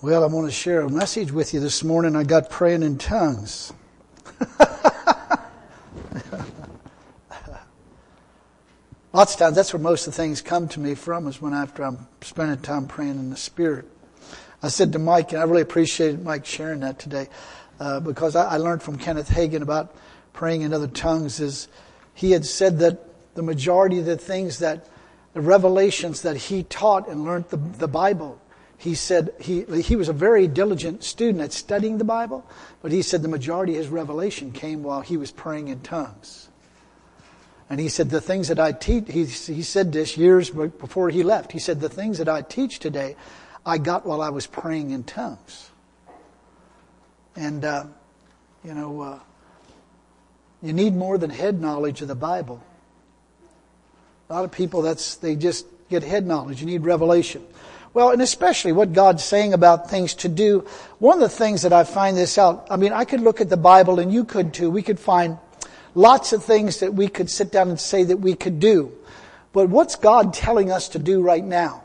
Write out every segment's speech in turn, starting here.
Well, I want to share a message with you this morning. I got praying in tongues. Lots of times, that's where most of the things come to me from, is when after I'm spending time praying in the Spirit. I said to Mike, and I really appreciated Mike sharing that today, because I learned from Kenneth Hagin about praying in other tongues. Is he had said that the majority of the things the revelations that he taught and learned the Bible, he said he was a very diligent student at studying the Bible, but he said the majority of his revelation came while he was praying in tongues. And he said the things that I teach, he said this years before he left, he said the things that I teach today, I got while I was praying in tongues. And, you need more than head knowledge of the Bible. A lot of people, they just get head knowledge. You need revelation. Well, and especially what God's saying about things to do. One of the things that I find this out, I could look at the Bible, and you could too. We could find lots of things that we could sit down and say that we could do. But what's God telling us to do right now?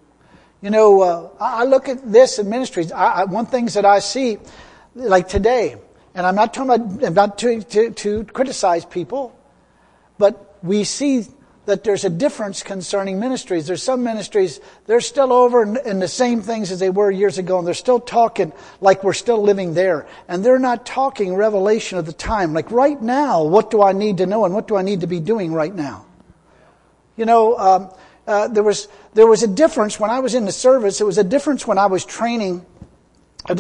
I look at this in ministries. One things that I see, like today, and I'm not to criticize people, but we see that there's a difference concerning ministries. There's some ministries, they're still over in the same things as they were years ago, and they're still talking like we're still living there. And they're not talking revelation of the time. Like right now, what do I need to know and what do I need to be doing right now? There was a difference when I was in the service. It was a difference when I was training, of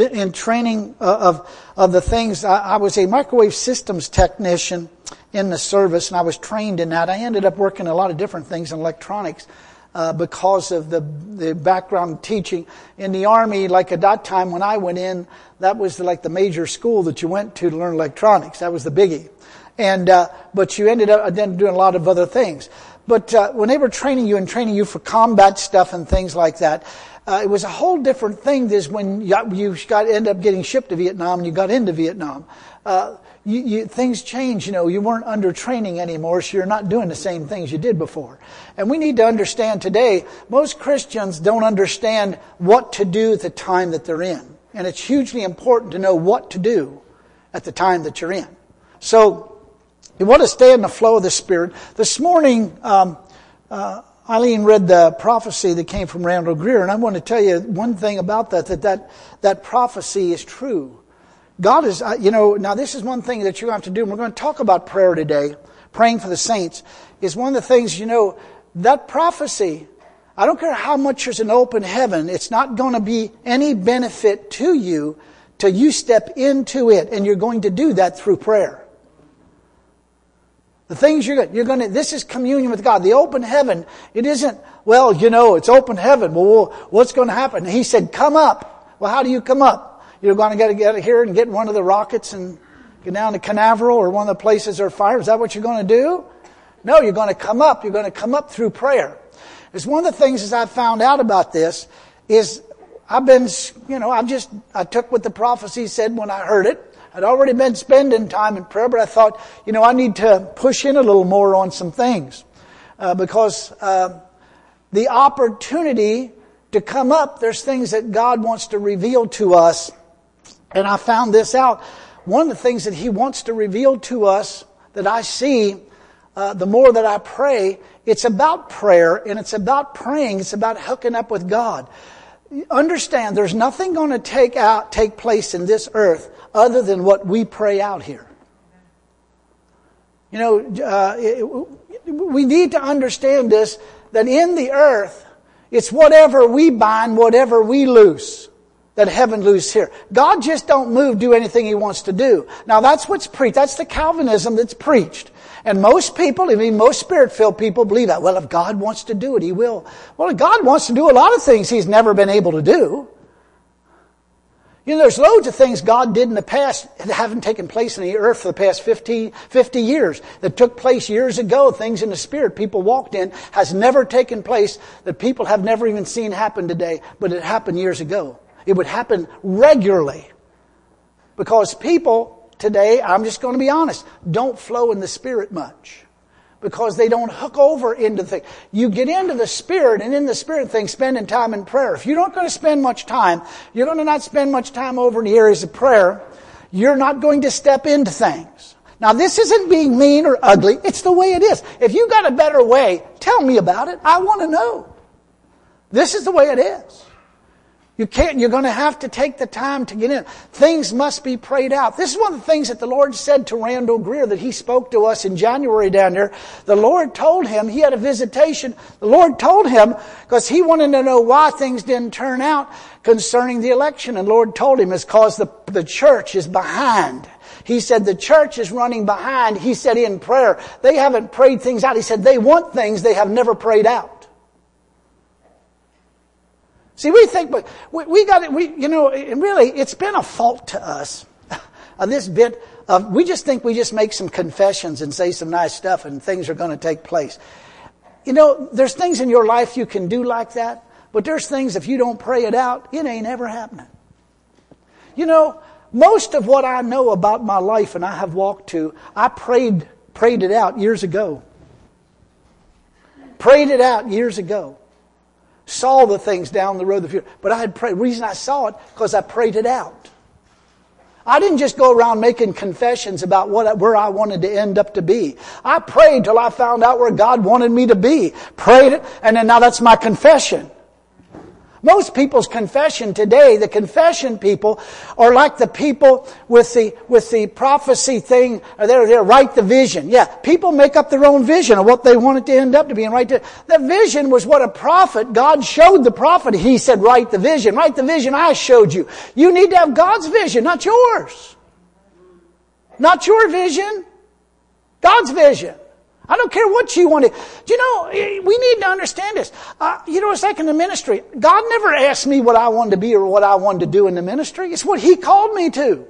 the things. I was a microwave systems technician in the service, and I was trained in that. I ended up working a lot of different things in electronics because of the background teaching. In the Army, like at that time when I went in, that was like the major school that you went to learn electronics. That was the biggie. But you ended up then doing a lot of other things. But when they were training you for combat stuff and things like that, it was a whole different thing than when you end up getting shipped to Vietnam and you got into Vietnam. Things change, you weren't under training anymore, so you're not doing the same things you did before. And we need to understand today, most Christians don't understand what to do at the time that they're in. And it's hugely important to know what to do at the time that you're in. So, you want to stay in the flow of the Spirit. This morning, Eileen read the prophecy that came from Randall Greer, and I want to tell you one thing about that prophecy is true. God is, now this is one thing that you have to do, and we're going to talk about prayer today, praying for the saints, is one of the things, that prophecy, I don't care how much there's an open heaven, it's not going to be any benefit to you till you step into it, and you're going to do that through prayer. The things this is communion with God. The open heaven, it isn't, it's open heaven. Well, what's going to happen? And he said, come up. Well, how do you come up? You're going to get here and get one of the rockets and get down to Canaveral or one of the places that are fire. Is that what you're going to do? No, you're going to come up. You're going to come up through prayer. It's one of the things as I found out about this is I took what the prophecy said when I heard it. I'd already been spending time in prayer, but I thought, I need to push in a little more on some things. Because the opportunity to come up, there's things that God wants to reveal to us. And I found this out. One of the things that He wants to reveal to us that I see, the more that I pray, it's about prayer and it's about praying. It's about hooking up with God. Understand, there's nothing going to take place in this earth other than what we pray out here. We need to understand this, that in the earth, it's whatever we bind, whatever we loose, that heaven loose here. God just don't do anything He wants to do. Now that's what's preached. That's the Calvinism that's preached. And most people, most Spirit-filled people believe that. Well, if God wants to do it, He will. Well, if God wants to do a lot of things He's never been able to do. There's loads of things God did in the past that haven't taken place in the earth for the past 50 years. That took place years ago. Things in the Spirit people walked in has never taken place that people have never even seen happen today. But it happened years ago. It would happen regularly. Because people today, I'm just going to be honest, don't flow in the Spirit much. because they don't hook over into the thing. You get into the Spirit, and in the Spirit thing, spending time in prayer. If you're not going to spend much time, you're going to not spend much time over in the areas of prayer, you're not going to step into things. Now, this isn't being mean or ugly. It's the way it is. If you got a better way, tell me about it. I want to know. This is the way it is. You're going to have to take the time to get in. Things must be prayed out. This is one of the things that the Lord said to Randall Greer that he spoke to us in January down there. The Lord told him, he had a visitation. The Lord told him, because he wanted to know why things didn't turn out concerning the election. And the Lord told him it's because the church is behind. He said the church is running behind. He said in prayer, they haven't prayed things out. He said they want things they have never prayed out. See, we think, but we got it, really, it's been a fault to us. This bit of, we just think we just make some confessions and say some nice stuff and things are going to take place. There's things in your life you can do like that, but there's things if you don't pray it out, it ain't ever happening. Most of what I know about my life and I have walked to, I prayed it out years ago. Prayed it out years ago. Saw the things down the road of the future. But I had prayed. The reason I saw it, because I prayed it out. I didn't just go around making confessions about where I wanted to end up to be. I prayed till I found out where God wanted me to be. Prayed it, and then now that's my confession. Most people's confession today, the confession people are like the people with the prophecy thing. They write the vision. Yeah, people make up their own vision of what they want it to end up to be. And the vision was what a prophet, God showed the prophet. He said, write the vision. Write the vision I showed you. You need to have God's vision, not yours. Not your vision. God's vision. I don't care what you want to. We need to understand this. It's like in the ministry. God never asked me what I wanted to be or what I wanted to do in the ministry. It's what He called me to.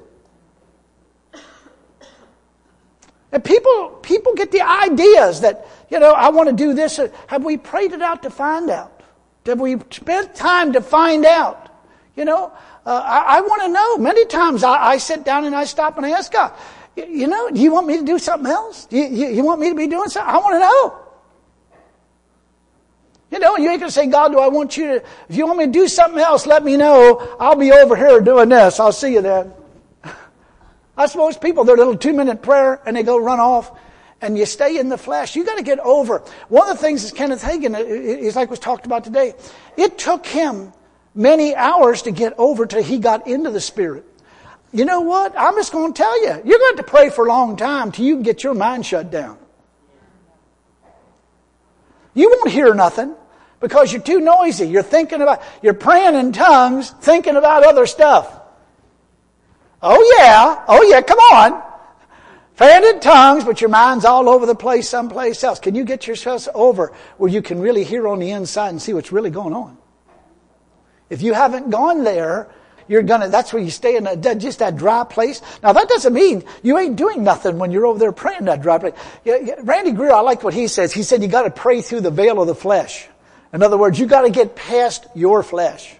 And people get the ideas that, I want to do this. Have we prayed it out to find out? Have we spent time to find out? I want to know. Many times I sit down and I stop and I ask God, do you want me to do something else? You want me to be doing something? I want to know. You ain't going to say, God, do I want you to, if you want me to do something else, let me know. I'll be over here doing this. I'll see you then. That's most people, their little 2-minute prayer and they go run off and you stay in the flesh. You got to get over. One of the things that Kenneth Hagin is like was talked about today. It took him many hours to get over till he got into the Spirit. You know what? I'm just going to tell you. You're going to have to pray for a long time till you can get your mind shut down. You won't hear nothing because you're too noisy. You're you're praying in tongues, thinking about other stuff. Oh yeah, come on. Praying in tongues, but your mind's all over the place someplace else. Can you get yourself over where you can really hear on the inside and see what's really going on? If you haven't gone there, that's where you stay in just that dry place. Now that doesn't mean you ain't doing nothing when you're over there praying that dry place. Randy Greer, I like what he says. He said you got to pray through the veil of the flesh. In other words, you got to get past your flesh.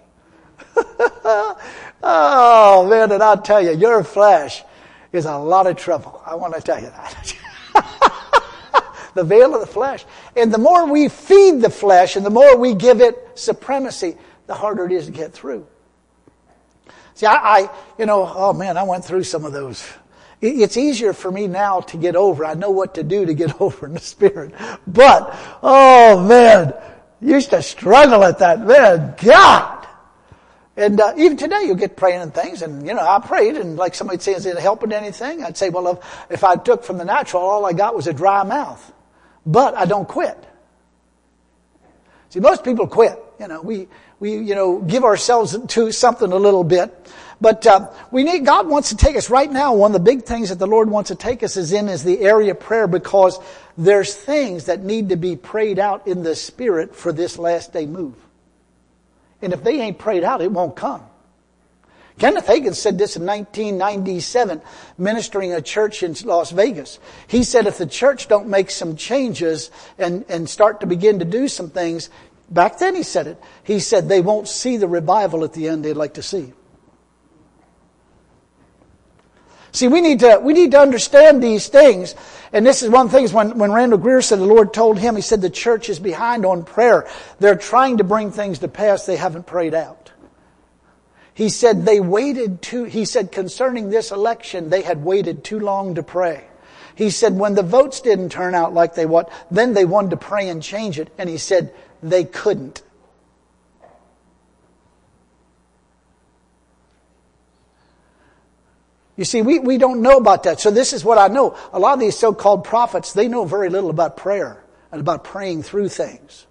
Oh man, and I'll tell you, your flesh is a lot of trouble. I want to tell you that. The veil of the flesh. And the more we feed the flesh and the more we give it supremacy, the harder it is to get through. See, I went through some of those. It's easier for me now to get over. I know what to do to get over in the Spirit. But, oh man, used to struggle at that, man. God! And even today you'll get praying and things, and I prayed, and like somebody says, is it helping anything? I'd say, well, if I took from the natural, all I got was a dry mouth. But I don't quit. See, most people quit. We give ourselves to something a little bit. But God wants to take us right now. One of the big things that the Lord wants to take us is the area of prayer, because there's things that need to be prayed out in the Spirit for this last day move. And if they ain't prayed out, it won't come. Kenneth Hagin said this in 1997, ministering a church in Las Vegas. He said if the church don't make some changes and start to begin to do some things, back then he said it, he said they won't see the revival at the end they'd like to see. See, we need to understand these things. And this is one of the things when Randall Greer said the Lord told him, He said the church is behind on prayer. They're trying to bring things to pass they haven't prayed out. He said he said concerning this election, they had waited too long to pray. He said when the votes didn't turn out like they want, then they wanted to pray and change it. And he said they couldn't. You see, we don't know about that. So this is what I know. A lot of these so-called prophets, they know very little about prayer and about praying through things.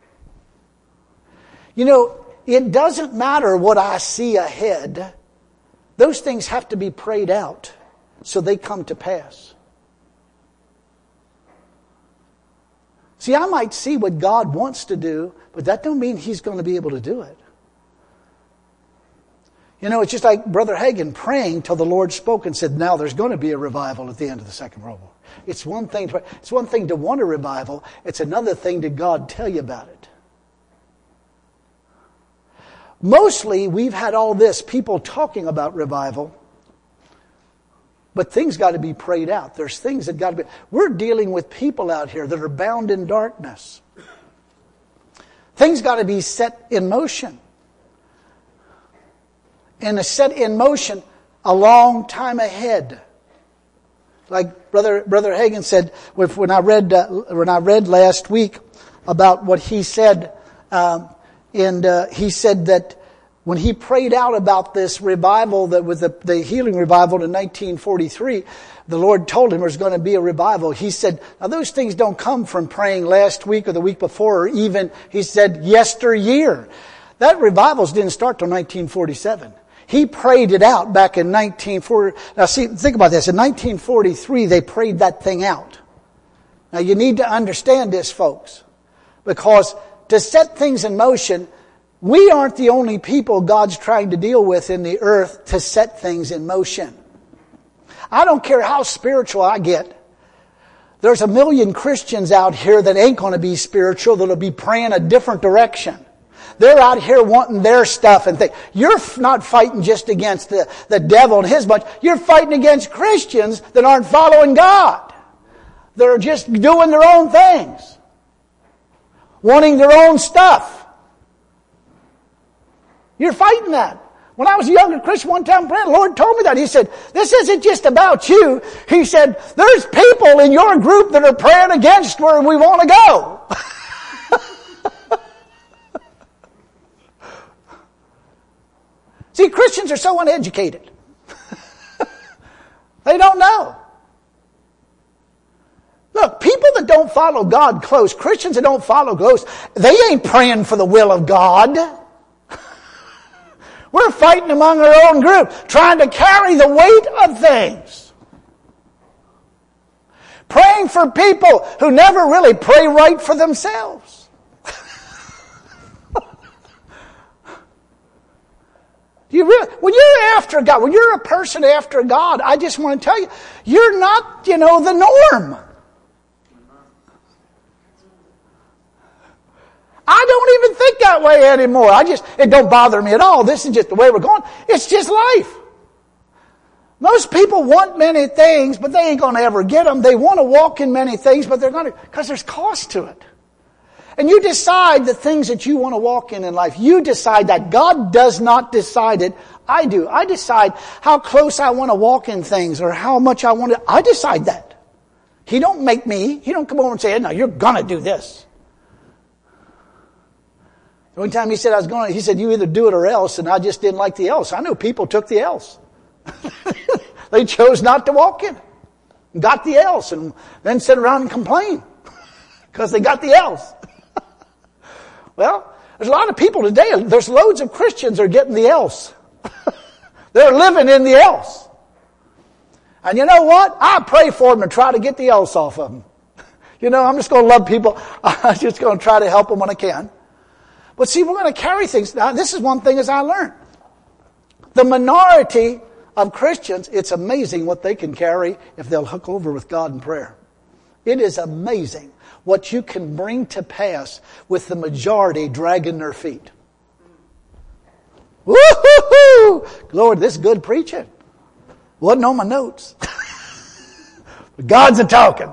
You know, it doesn't matter what I see ahead. Those things have to be prayed out so they come to pass. See, I might see what God wants to do, but that don't mean He's going to be able to do it. You know, it's just like Brother Hagin praying till the Lord spoke and said, now there's going to be a revival at the end of the Second World War. It's one thing to want a revival. It's another thing to God tell you about it. Mostly, we've had all this, people talking about revival, but things got to be prayed out. There's things that got to be... We're dealing with people out here that are bound in darkness. Things got to be set in motion. And set in motion a long time ahead. Like Brother Hagin said, when I read last week about what he said, he said that when he prayed out about this revival, that was the healing revival in 1943, the Lord told him there's going to be a revival. He said, now those things don't come from praying last week or the week before, or even, he said, yesteryear. That revivals didn't start till 1947. He prayed it out back in 1940. Now see, think about this. In 1943, they prayed that thing out. Now you need to understand this, folks. Because to set things in motion, we aren't the only people God's trying to deal with in the earth to set things in motion. I don't care how spiritual I get. There's a million Christians out here that ain't going to be spiritual, that'll be praying a different direction. They're out here wanting their stuff and things. You're not fighting just against the devil and his bunch. You're fighting against Christians that aren't following God. They're just doing their own things. Wanting their own stuff. You're fighting that. When I was a younger Christian one time, the Lord told me that. He said, this isn't just about you. He said, there's people in your group that are praying against where we want to go. See, Christians are so uneducated. They don't know. Look, people that don't follow God close, Christians that don't follow close, they ain't praying for the will of God. We're fighting among our own group, trying to carry the weight of things. Praying for people who never really pray right for themselves. When you're after God, when you're a person after God, I just want to tell you, you're not, the norm. I don't even think that way anymore. It don't bother me at all. This is just the way we're going. It's just life. Most people want many things, but they ain't going to ever get them. They want to walk in many things, but they're going to, because there's cost to it. And you decide the things that you want to walk in life. You decide that. God does not decide it. I do. I decide how close I want to walk in things or how much I want to. I decide that. He don't make me. He don't come over and say, no, you're going to do this. The only time he said he said, you either do it or else, and I just didn't like the else. I know people took the else. They chose not to walk in. Got the else and then sit around and complain because they got the else. Well, there's a lot of people today, there's loads of Christians that are getting the else. They're living in the else. And you know what? I pray for them to try to get the else off of them. I'm just going to love people. I'm just going to try to help them when I can. But see, we're going to carry things. Now, this is one thing as I learned. The minority of Christians, it's amazing what they can carry if they'll hook over with God in prayer. It is amazing what you can bring to pass with the majority dragging their feet. Woo-hoo-hoo! Lord, this is good preaching. Wasn't on my notes. God's a-talking.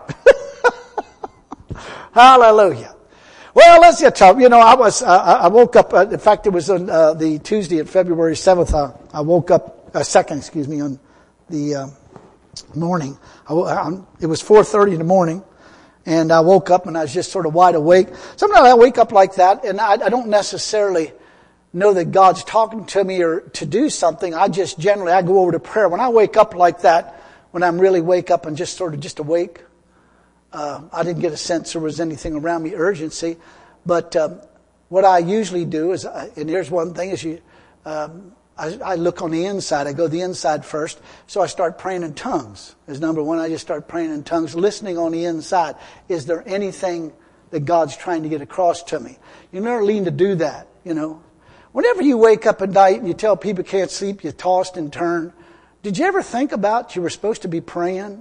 Hallelujah. Well, let's get talk. I woke up, in fact, it was on the Tuesday of February 7th. I woke up, 2nd, on the morning. It was 4:30 in the morning, and I woke up and I was just sort of wide awake. Sometimes I wake up like that, and I don't necessarily know that God's talking to me or to do something. I go over to prayer. When I wake up like that, when I'm really wake up and just awake, I didn't get a sense there was anything around me, urgency. But what I usually do is, and here's one thing, is I look on the inside. I go the inside first. So I start praying in tongues. As number one, I just start praying in tongues, listening on the inside. Is there anything that God's trying to get across to me? You never lean to do that, Whenever you wake up at night and you tell people you can't sleep, you tossed and turned. Did you ever think about you were supposed to be praying?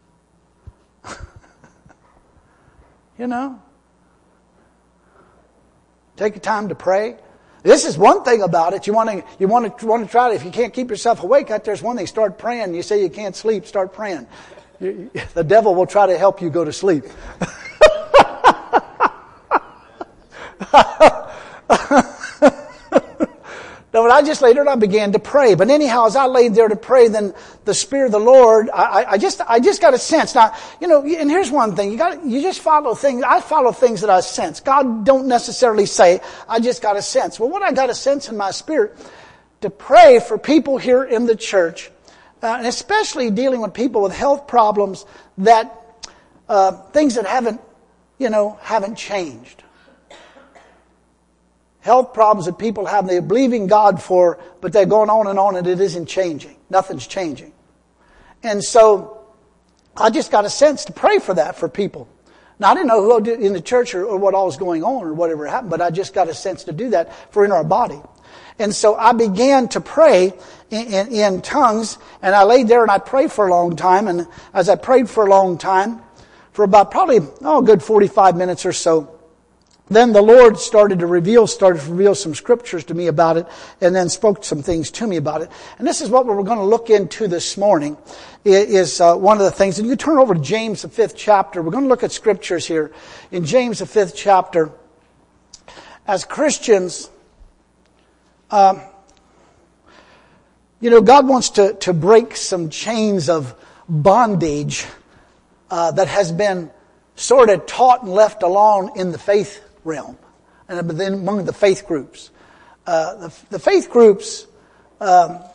Take the time to pray. This is one thing about it. You want to try it. If you can't keep yourself awake out there's one thing. Start praying. You say you can't sleep. Start praying. The devil will try to help you go to sleep. No, but I just laid there and I began to pray. But anyhow, as I laid there to pray, then the Spirit of the Lord, I just got a sense. Now, and here's one thing. You just follow things. I follow things that I sense. God don't necessarily say, I just got a sense. Well, what I got a sense in my spirit to pray for people here in the church, and especially dealing with people with health problems that, things that haven't changed. Health problems that people have, they're believing God for, but they're going on and it isn't changing. Nothing's changing. And so, I just got a sense to pray for that for people. Now, I didn't know who in the church or what all was going on or whatever happened, but I just got a sense to do that for in our body. And so I began to pray in tongues, and I laid there and I prayed for a long time, and as I prayed for a long time, for about probably, a good 45 minutes or so, then the Lord started to reveal some scriptures to me about it, and then spoke some things to me about it. And this is what we're going to look into this morning, is one of the things. And you turn over to James, the 5th chapter. We're going to look at scriptures here in James, the 5th chapter. As Christians, God wants to break some chains of bondage that has been sort of taught and left alone in the faith realm, and then among the faith groups. The faith groups, I've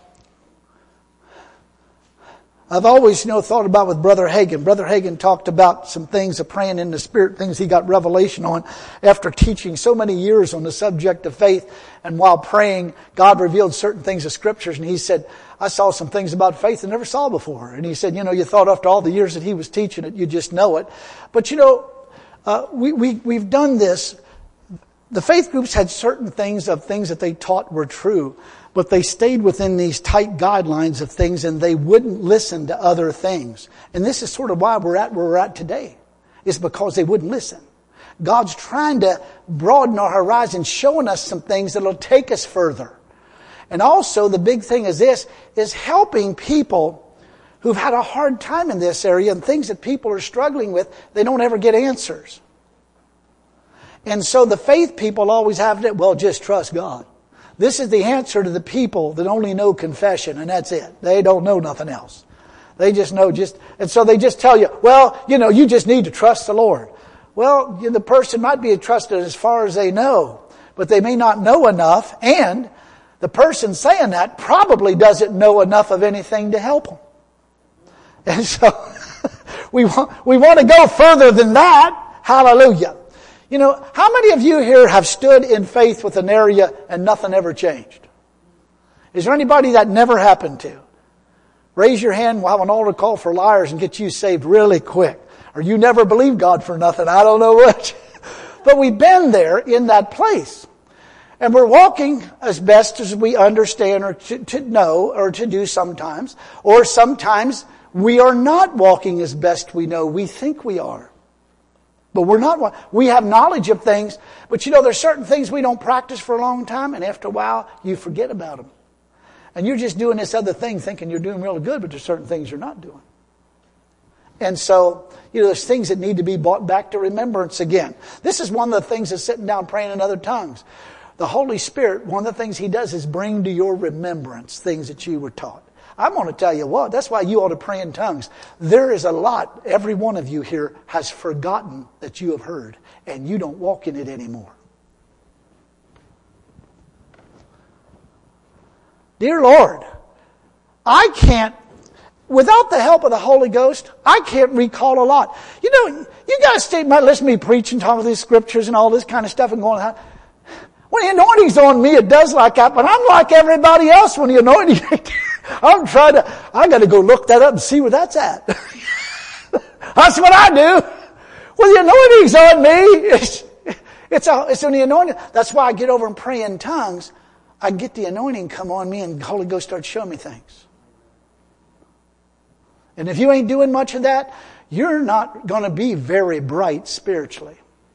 always, thought about with Brother Hagin. Brother Hagin talked about some things of praying in the Spirit, things he got revelation on after teaching so many years on the subject of faith. And while praying, God revealed certain things of Scriptures, and he said, I saw some things about faith I never saw before. And he said, you thought after all the years that he was teaching it, you just know it. But we've done this. The faith groups had certain things that they taught were true, but they stayed within these tight guidelines of things, and they wouldn't listen to other things. And this is sort of why we're at where we're at today. It's because they wouldn't listen. God's trying to broaden our horizon, showing us some things that'll take us further. And also the big thing is this, is helping people who've had a hard time in this area and things that people are struggling with, they don't ever get answers. And so the faith people always have it, well, just trust God. This is the answer to the people that only know confession, and that's it. They don't know nothing else. They just know and so they just tell you, well, you just need to trust the Lord. Well, the person might be trusted as far as they know, but they may not know enough, and the person saying that probably doesn't know enough of anything to help them. And so we want to go further than that. Hallelujah. How many of you here have stood in faith with an area and nothing ever changed? Is there anybody that never happened to? Raise your hand. We'll have an altar call for liars and get you saved really quick. Or you never believed God for nothing. I don't know which. But we've been there in that place. And we're walking as best as we understand or to know or to do sometimes. Or sometimes we are not walking as best we know. We think we are. But we're not. We have knowledge of things. But there's certain things we don't practice for a long time. And after a while, you forget about them. And you're just doing this other thing thinking you're doing really good, but there's certain things you're not doing. And so, there's things that need to be brought back to remembrance again. This is one of the things of sitting down praying in other tongues. The Holy Spirit, one of the things He does is bring to your remembrance things that you were taught. I'm going to tell you what, that's why you ought to pray in tongues. There is a lot, every one of you here has forgotten that you have heard, and you don't walk in it anymore. Dear Lord, I can't, without the help of the Holy Ghost, I can't recall a lot. You guys listen to me preach and talk about these scriptures and all this kind of stuff and going on. When the anointing's on me, it does like that, but I'm like everybody else when the anointing. I got to go look that up and see where that's at. That's what I do. When the anointing's on me, it's on the anointing. That's why I get over and pray in tongues. I get the anointing come on me and the Holy Ghost starts showing me things. And if you ain't doing much of that, you're not going to be very bright spiritually.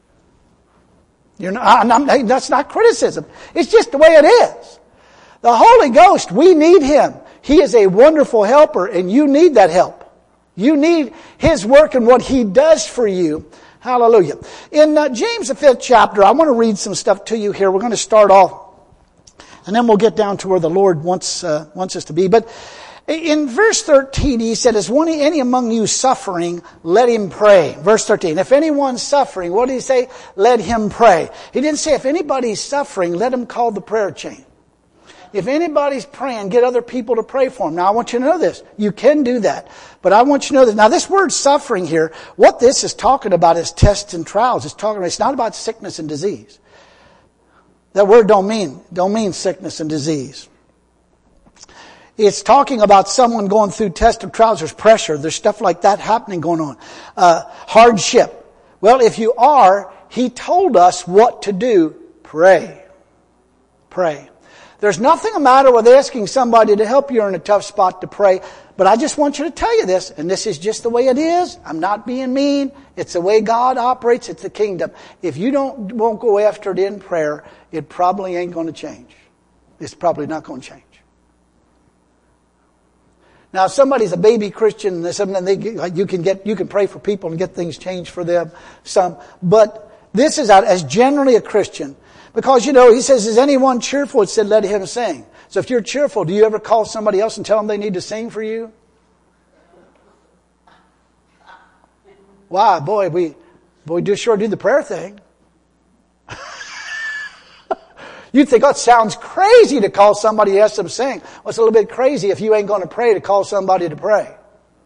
That's not criticism. It's just the way it is. The Holy Ghost, we need Him. He is a wonderful helper, and you need that help. You need His work and what He does for you. Hallelujah. In James, the 5th chapter, I want to read some stuff to you here. We're going to start off, and then we'll get down to where the Lord wants us to be. But in verse 13, he said, is any among you suffering, let him pray. Verse 13, if anyone's suffering, what did he say? Let him pray. He didn't say if anybody's suffering, let him call the prayer chain. If anybody's praying, get other people to pray for him. Now I want you to know this. You can do that. But I want you to know that. Now this word suffering here, what this is talking about is tests and trials. It's not about sickness and disease. That word don't mean sickness and disease. It's talking about someone going through tests and trials. There's pressure. There's stuff like that happening going on. Hardship. Well, if you are, He told us what to do. Pray. Pray. There's nothing the matter with asking somebody to help you in a tough spot to pray. But I just want you to tell you this, and this is just the way it is. I'm not being mean. It's the way God operates. It's the kingdom. If you won't go after it in prayer, it probably ain't going to change. It's probably not going to change. Now, if somebody's a baby Christian, you can pray for people and get things changed for them. But this is as generally a Christian. Because, he says, is anyone cheerful? It said, let him sing. So if you're cheerful, do you ever call somebody else and tell them they need to sing for you? Why? Boy, we do sure do the prayer thing. You'd think, it sounds crazy to call somebody else to sing. Well, it's a little bit crazy if you ain't going to pray to call somebody to pray.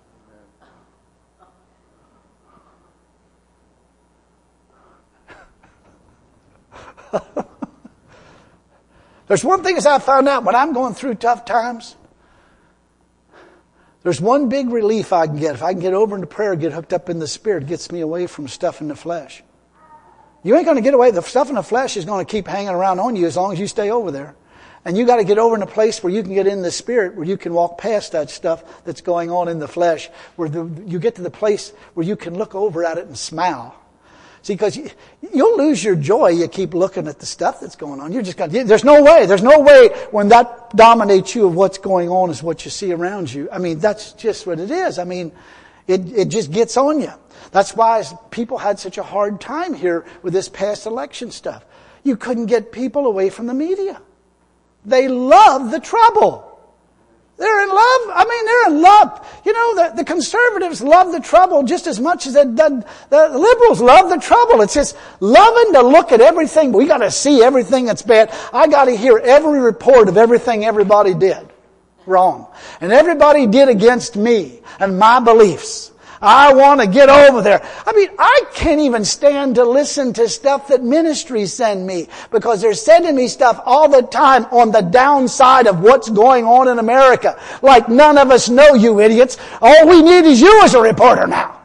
There's one thing I found out when I'm going through tough times. There's one big relief I can get. If I can get over into prayer, get hooked up in the Spirit, it gets me away from stuff in the flesh. You ain't going to get away. The stuff in the flesh is going to keep hanging around on you as long as you stay over there. And you got to get over in a place where you can get in the Spirit, where you can walk past that stuff that's going on in the flesh, where you get to the place where you can look over at it and smile. See, because you'll lose your joy. You keep looking at the stuff that's going on. There's no way when that dominates you of what's going on is what you see around you. I mean, that's just what it is. I mean, it just gets on you. That's why people had such a hard time here with this past election stuff. You couldn't get people away from the media. They love the trouble. They're in love. They're in love. The conservatives love the trouble just as much as the liberals love the trouble. It's just loving to look at everything. We got to see everything that's bad. I got to hear every report of everything everybody did wrong. And everybody did against me and my beliefs. I want to get over there. I can't even stand to listen to stuff that ministries send me because they're sending me stuff all the time on the downside of what's going on in America. Like none of us know, you idiots. All we need is you as a reporter now.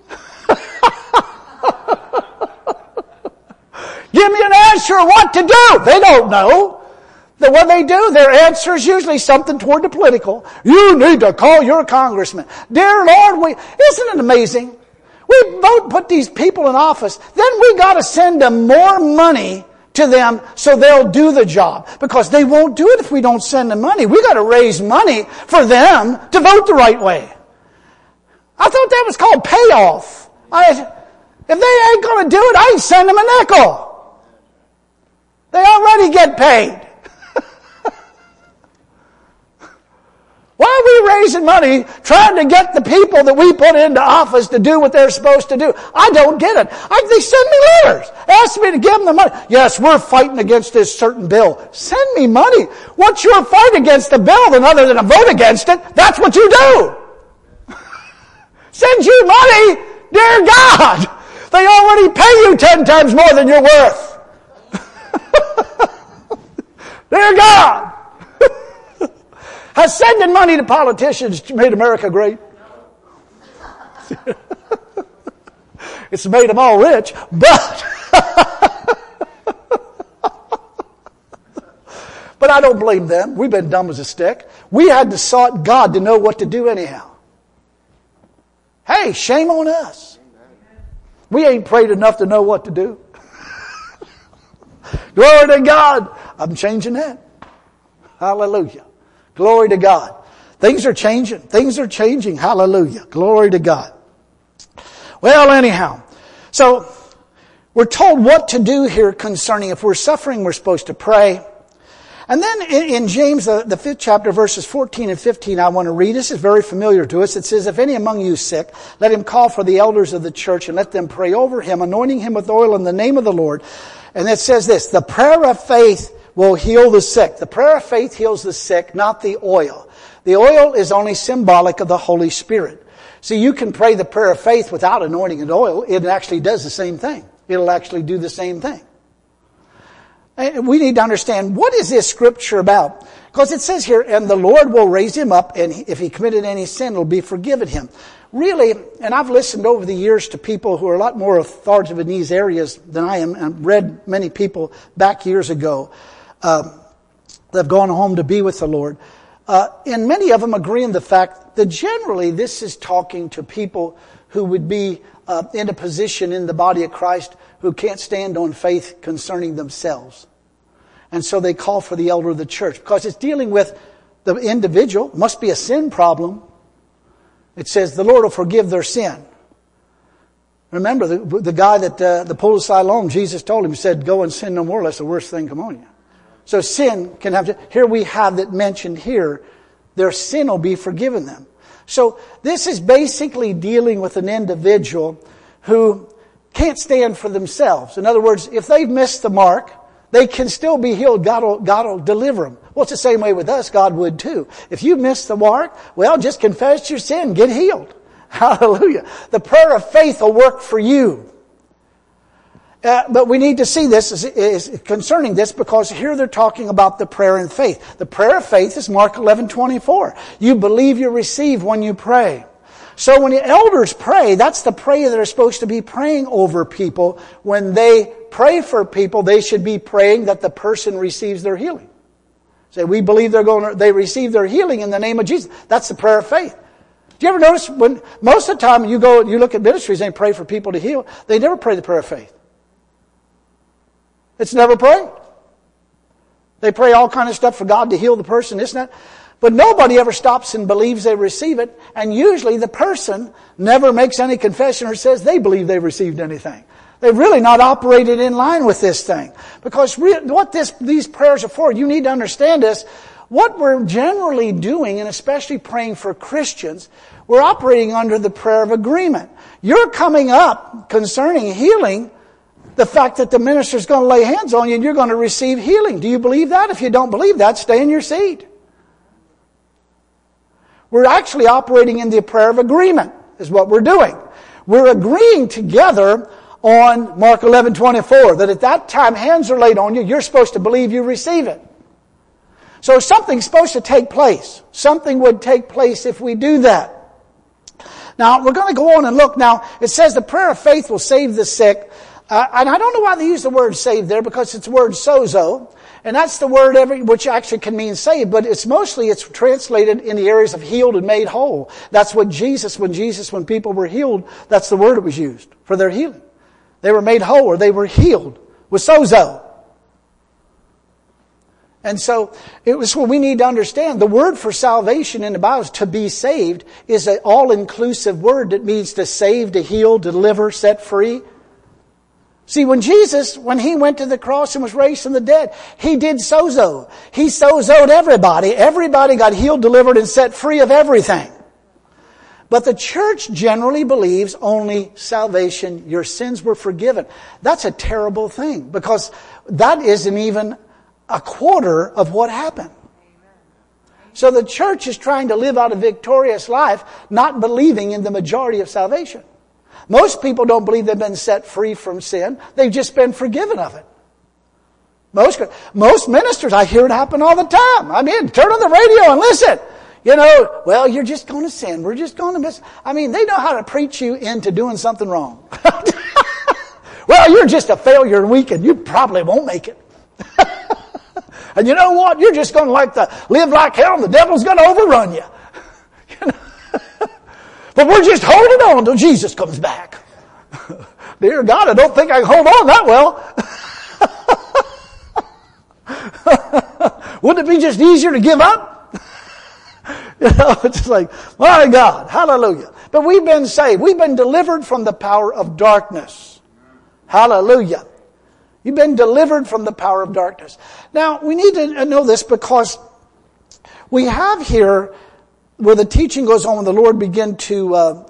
Give me an answer of what to do. They don't know. What they do, their answer is usually something toward the political. You need to call your congressman. Dear Lord, isn't it amazing? We put these people in office, then we got to send them more money to them so they'll do the job. Because they won't do it if we don't send them money. We got to raise money for them to vote the right way. I thought that was called payoff. If they ain't going to do it, I ain't send them a nickel. They already get paid. Why are we raising money trying to get the people that we put into office to do what they're supposed to do? I don't get it. They send me letters, ask me to give them the money. Yes, we're fighting against this certain bill. Send me money. What's your fight against the bill than other than a vote against it? That's what you do. Send you money, dear God. They already pay you 10 times more than you're worth. Dear God. Has sending money to politicians made America great? It's made them all rich, but but I don't blame them. We've been dumb as a stick. We had to sought God to know what to do anyhow. Hey, shame on us. We ain't prayed enough to know what to do. Glory to God. I'm changing that. Hallelujah. Glory to God. Things are changing. Things are changing. Hallelujah. Glory to God. Well, anyhow. So, we're told what to do here concerning if we're suffering, we're supposed to pray. And then in James, the 5th chapter, verses 14 and 15, I want to read. This is very familiar to us. It says, if any among you is sick, let him call for the elders of the church and let them pray over him, anointing him with oil in the name of the Lord. And it says this, the prayer of faith will heal the sick. The prayer of faith heals the sick, not the oil. The oil is only symbolic of the Holy Spirit. See, you can pray the prayer of faith without anointing and oil. It actually does the same thing. It'll actually do the same thing. And we need to understand, what is this scripture about? Because it says here, and the Lord will raise him up, and if he committed any sin, it will be forgiven him. Really, and I've listened over the years to people who are a lot more authoritative in these areas than I am, and read many people back years ago that have gone home to be with the Lord. And many of them agree in the fact that generally this is talking to people who would be in a position in the body of Christ who can't stand on faith concerning themselves. And so they call for the elder of the church because it's dealing with the individual. It must be a sin problem. It says the Lord will forgive their sin. Remember the guy that the pool of Siloam, Jesus told him, he said, go and sin no more lest the worst thing come on you. So sin can have, here we have that mentioned here, their sin will be forgiven them. So this is basically dealing with an individual who can't stand for themselves. In other words, if they've missed the mark, they can still be healed. God will deliver them. Well, it's the same way with us. God would too. If you miss the mark, well, just confess your sin, get healed. Hallelujah. The prayer of faith will work for you. But we need to see this is concerning this because here they're talking about the prayer in faith. The prayer of faith is Mark 11:24. You believe you receive when you pray. So when the elders pray, that's the prayer they're supposed to be praying over people. When they pray for people, they should be praying that the person receives their healing. Say, we believe they receive their healing in the name of Jesus. That's the prayer of faith. Do you ever notice when most of the time you look at ministries and pray for people to heal, they never pray the prayer of faith. It's never prayed. They pray all kind of stuff for God to heal the person, isn't it? But nobody ever stops and believes they receive it. And usually the person never makes any confession or says they believe they've received anything. They've really not operated in line with this thing. Because what these prayers are for, you need to understand this. What we're generally doing, and especially praying for Christians, we're operating under the prayer of agreement. You're coming up concerning healing, the fact that the minister's going to lay hands on you and you're going to receive healing. Do you believe that? If you don't believe that, stay in your seat. We're actually operating in the prayer of agreement, is what we're doing. We're agreeing together on Mark 11:24, that at that time hands are laid on you, you're supposed to believe you receive it. So something's supposed to take place. Something would take place if we do that. Now, we're going to go on and look. Now, it says the prayer of faith will save the sick. And I don't know why they use the word save there, because it's the word sozo. And that's the word which actually can mean saved, but it's translated in the areas of healed and made whole. That's what when people were healed, that's the word that was used for their healing. They were made whole or they were healed with sozo. And so it was what we need to understand. The word for salvation in the Bible, to be saved, is an all-inclusive word that means to save, to heal, deliver, set free. See, when he went to the cross and was raised from the dead, he did sozo. He sozoed everybody. Everybody got healed, delivered, and set free of everything. But the church generally believes only salvation. Your sins were forgiven. That's a terrible thing, because that isn't even a quarter of what happened. So the church is trying to live out a victorious life, not believing in the majority of salvation. Most people don't believe they've been set free from sin. They've just been forgiven of it. Most ministers, I hear it happen all the time. I mean, turn on the radio and listen. Well, you're just going to sin. We're just going to miss. I mean, they know how to preach you into doing something wrong. Well, you're just a failure and weak, and you probably won't make it. And you know what? You're just going to live like hell, and the devil's going to overrun you. But we're just holding on until Jesus comes back. Dear God, I don't think I can hold on that well. Wouldn't it be just easier to give up? It's just like, my God, hallelujah. But we've been saved. We've been delivered from the power of darkness. Hallelujah. You've been delivered from the power of darkness. Now, we need to know this, because we have here, where the teaching goes on, when the Lord began to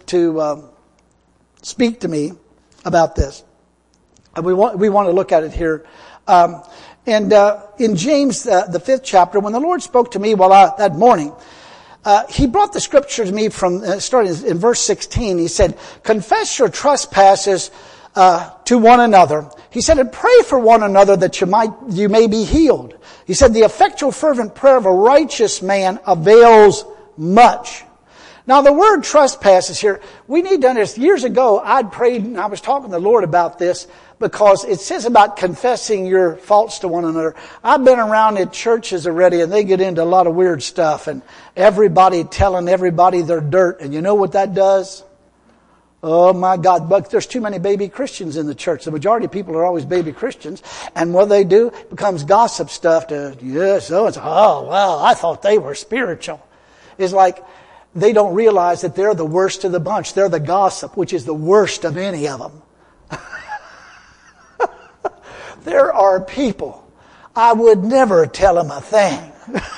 speak to me about this. And we want to look at it here. In James, the 5th chapter, when the Lord spoke to me that morning, He brought the scripture to me from, starting in verse 16. He said, confess your trespasses to one another. He said, and pray for one another that you may be healed. He said, the effectual fervent prayer of a righteous man avails much. Now, the word trespasses here, we need to understand. Years ago, I'd prayed, and I was talking to the Lord about this, because it says about confessing your faults to one another. I've been around in churches already, and they get into a lot of weird stuff, and everybody telling everybody their dirt. And you know what that does? Oh my God, but there's too many baby Christians in the church. The majority of people are always baby Christians. And what they do becomes gossip stuff to, well, I thought they were spiritual. It's like they don't realize that they're the worst of the bunch. They're the gossip, which is the worst of any of them. There are people, I would never tell them a thing.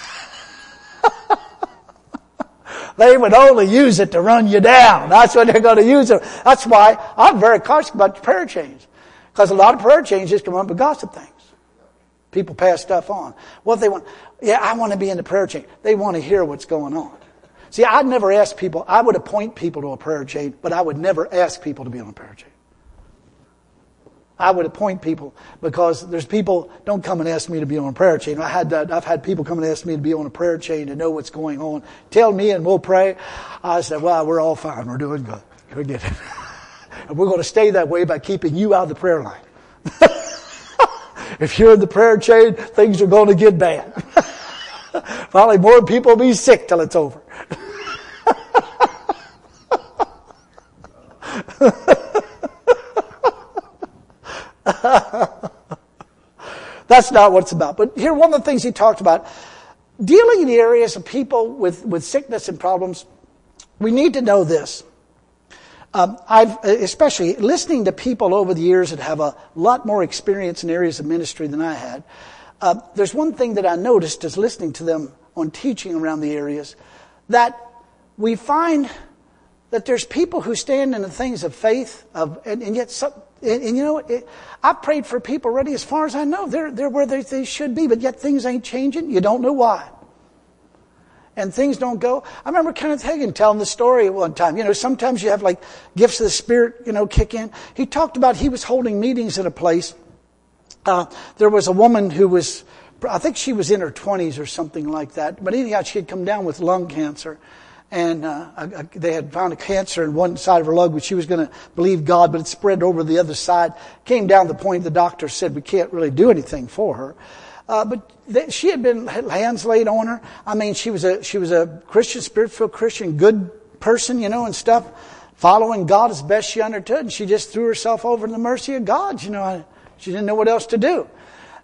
They would only use it to run you down. That's what they're going to use it. That's why I'm very cautious about prayer chains. Because a lot of prayer chains just come up with gossip things. People pass stuff on. What they want, I want to be in the prayer chain. They want to hear what's going on. See, I'd never ask people, I would appoint people to a prayer chain, but I would never ask people to be on a prayer chain. I would appoint people, because there's people don't come and ask me to be on a prayer chain. I've had people come and ask me to be on a prayer chain to know what's going on. Tell me and we'll pray. I said, well, we're all fine. We're doing good. Forget it. And we're going to stay that way by keeping you out of the prayer line. If you're in the prayer chain, things are going to get bad. Probably more people will be sick till it's over. That's not what it's about. But here, one of the things he talked about, dealing in the areas of people with sickness and problems, we need to know this. I've, especially listening to people over the years that have a lot more experience in areas of ministry than I had, there's one thing that I noticed as listening to them on teaching around the areas, that we find that there's people who stand in the things of faith, and yet some, and you know what? I've prayed for people already, as far as I know. They're where they should be, but yet things ain't changing. You don't know why. And things don't go. I remember Kenneth Hagin telling the story one time. You know, sometimes you have like gifts of the Spirit, kick in. He talked about he was holding meetings in a place. There was a woman who was, I think she was in her 20s or something like that. But anyhow, she had come down with lung cancer. And they had found a cancer in one side of her lung, which she was going to believe God, but it spread over the other side. Came down to the point the doctor said we can't really do anything for her. But she had been hands laid on her. I mean, she was a Christian, Spirit-filled Christian, good person, and stuff, following God as best she understood. And she just threw herself over in the mercy of God. She didn't know what else to do.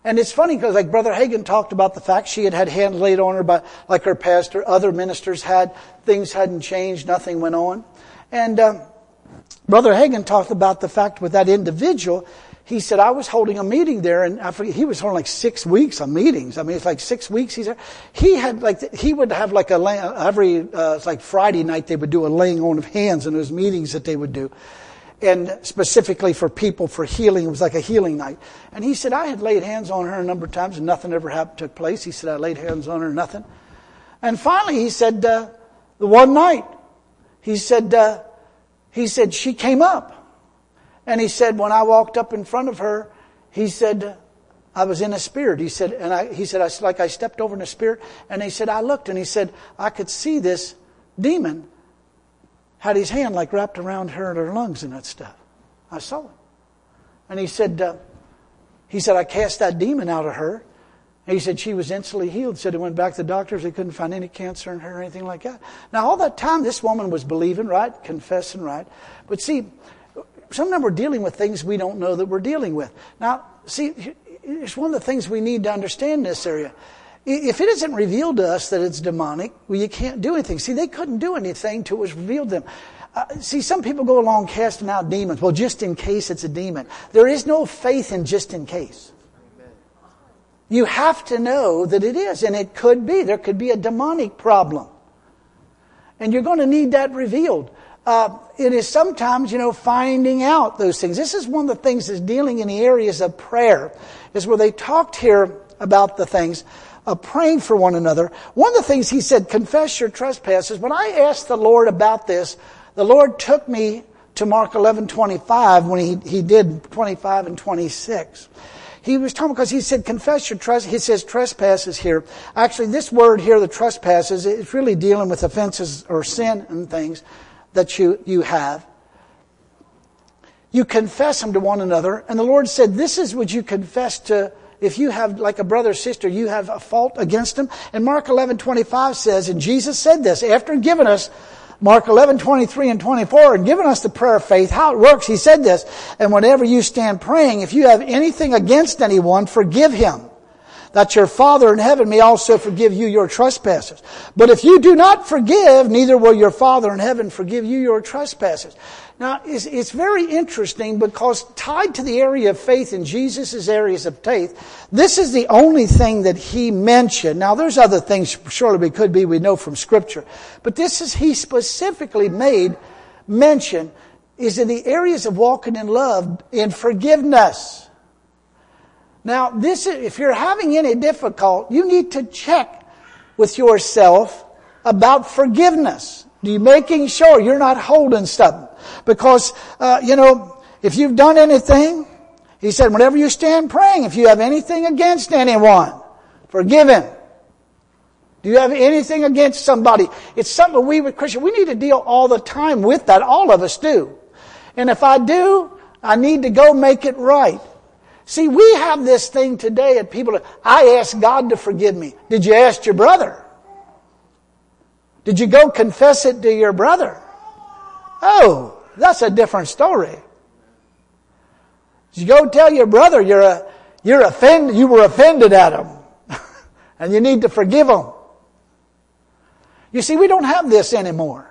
And it's funny because like Brother Hagin talked about the fact she had hands laid on her by like her pastor, other ministers had, things hadn't changed, nothing went on. And Brother Hagin talked about the fact with that individual, he said, I was holding a meeting there, and I forget, he was holding like 6 weeks of meetings. I mean, it's like 6 weeks he's there. He would have like it's like Friday night they would do a laying on of hands in those meetings that they would do. And specifically for people for healing, it was like a healing night. And he said, I had laid hands on her a number of times and nothing ever took place. He said, I laid hands on her, nothing. And finally he said, the one night, he said, she came up. And he said, when I walked up in front of her, he said, I was in a spirit. He said, I stepped over in a spirit. And he said, I looked and he said, I could see this demon had his hand like wrapped around her lungs and that stuff. I saw it. And he said, I cast that demon out of her. And he said she was instantly healed. He said it went back to the doctors. They couldn't find any cancer in her or anything like that. Now all that time this woman was believing, right? Confessing, right? But see, sometimes we're dealing with things we don't know that we're dealing with. Now, see, it's one of the things we need to understand in this area. If it isn't revealed to us that it's demonic, well, you can't do anything. See, they couldn't do anything till it was revealed to them. See, some people go along casting out demons. Well, just in case it's a demon. There is no faith in just in case. You have to know that it is, and it could be. There could be a demonic problem. And you're going to need that revealed. It is sometimes, finding out those things. This is one of the things that's dealing in the areas of prayer, is where they talked here about the things of praying for one another. One of the things he said, confess your trespasses. When I asked the Lord about this, the Lord took me to Mark 11:25 when he did 25 and 26. He was talking because he said, confess your trespasses. He says trespasses here. Actually, this word here, the trespasses, it's really dealing with offenses or sin and things that you have. You confess them to one another. And the Lord said, this is what you confess to, if you have, like a brother or sister, you have a fault against them. And Mark 11:25 says, and Jesus said this, after giving us Mark 11:23 and 24, and giving us the prayer of faith, how it works, he said this, and whenever you stand praying, if you have anything against anyone, forgive him, that your Father in heaven may also forgive you your trespasses. But if you do not forgive, neither will your Father in heaven forgive you your trespasses. Now, it's very interesting because tied to the area of faith in Jesus' areas of faith, this is the only thing that he mentioned. Now, there's other things surely we know from Scripture. But this is, he specifically made mention, is in the areas of walking in love, in forgiveness. Now, if you're having any difficulty, you need to check with yourself about forgiveness. You making sure you're not holding stuff. Because, if you've done anything, he said, whenever you stand praying, if you have anything against anyone, forgive him. Do you have anything against somebody? It's something we Christians, we need to deal all the time with that. All of us do. And if I do, I need to go make it right. See, we have this thing today at people, I asked God to forgive me. Did you ask your brother? Did you go confess it to your brother? Oh, that's a different story. You go tell your brother you were offended at him. And you need to forgive him. You see, we don't have this anymore.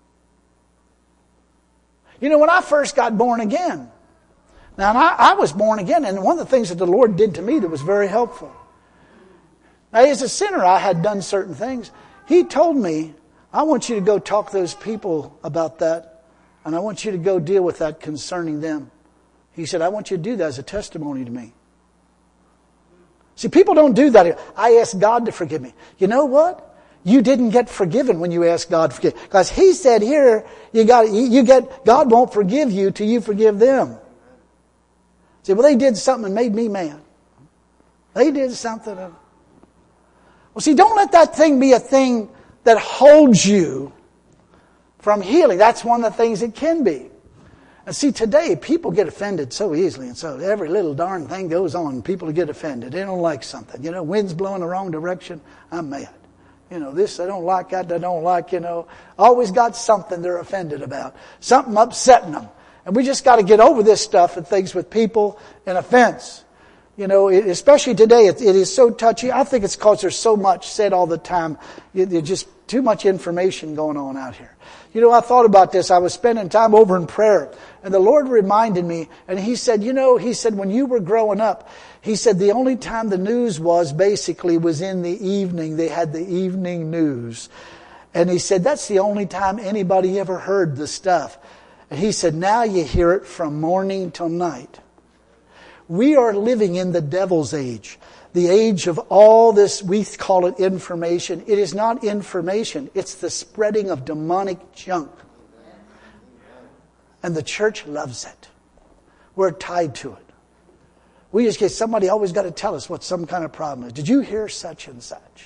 When I first got born again, now I was born again, and one of the things that the Lord did to me that was very helpful. Now, as a sinner, I had done certain things. He told me, I want you to go talk to those people about that. And I want you to go deal with that concerning them. He said, I want you to do that as a testimony to me. See, people don't do that. I asked God to forgive me. You know what? You didn't get forgiven when you asked God to forgive. Because he said here, God won't forgive you till you forgive them. See, well, they did something that made me mad. They did something. Well, see, don't let that thing be a thing that holds you from healing. That's one of the things it can be. And see, today people get offended so easily, and so every little darn thing goes on, and people get offended. They don't like something. Wind's blowing the wrong direction, I'm mad. This I don't like, that I don't like, Always got something they're offended about. Something upsetting them. And we just got to get over this stuff and things with people and offense. You know, especially today, it is so touchy. I think it's because there's so much said all the time. There's just too much information going on out here. You know, I thought about this. I was spending time over in prayer, and the Lord reminded me, and He said, you know, He said, when you were growing up, He said the only time the news was in the evening. They had the evening news. And He said, that's the only time anybody ever heard the stuff. And He said, now you hear it from morning till night. We are living in the devil's age. The age of all this, we call it information. It is not information. It's the spreading of demonic junk. And the church loves it. We're tied to it. We just get, somebody always got to tell us what some kind of problem is. Did you hear such and such?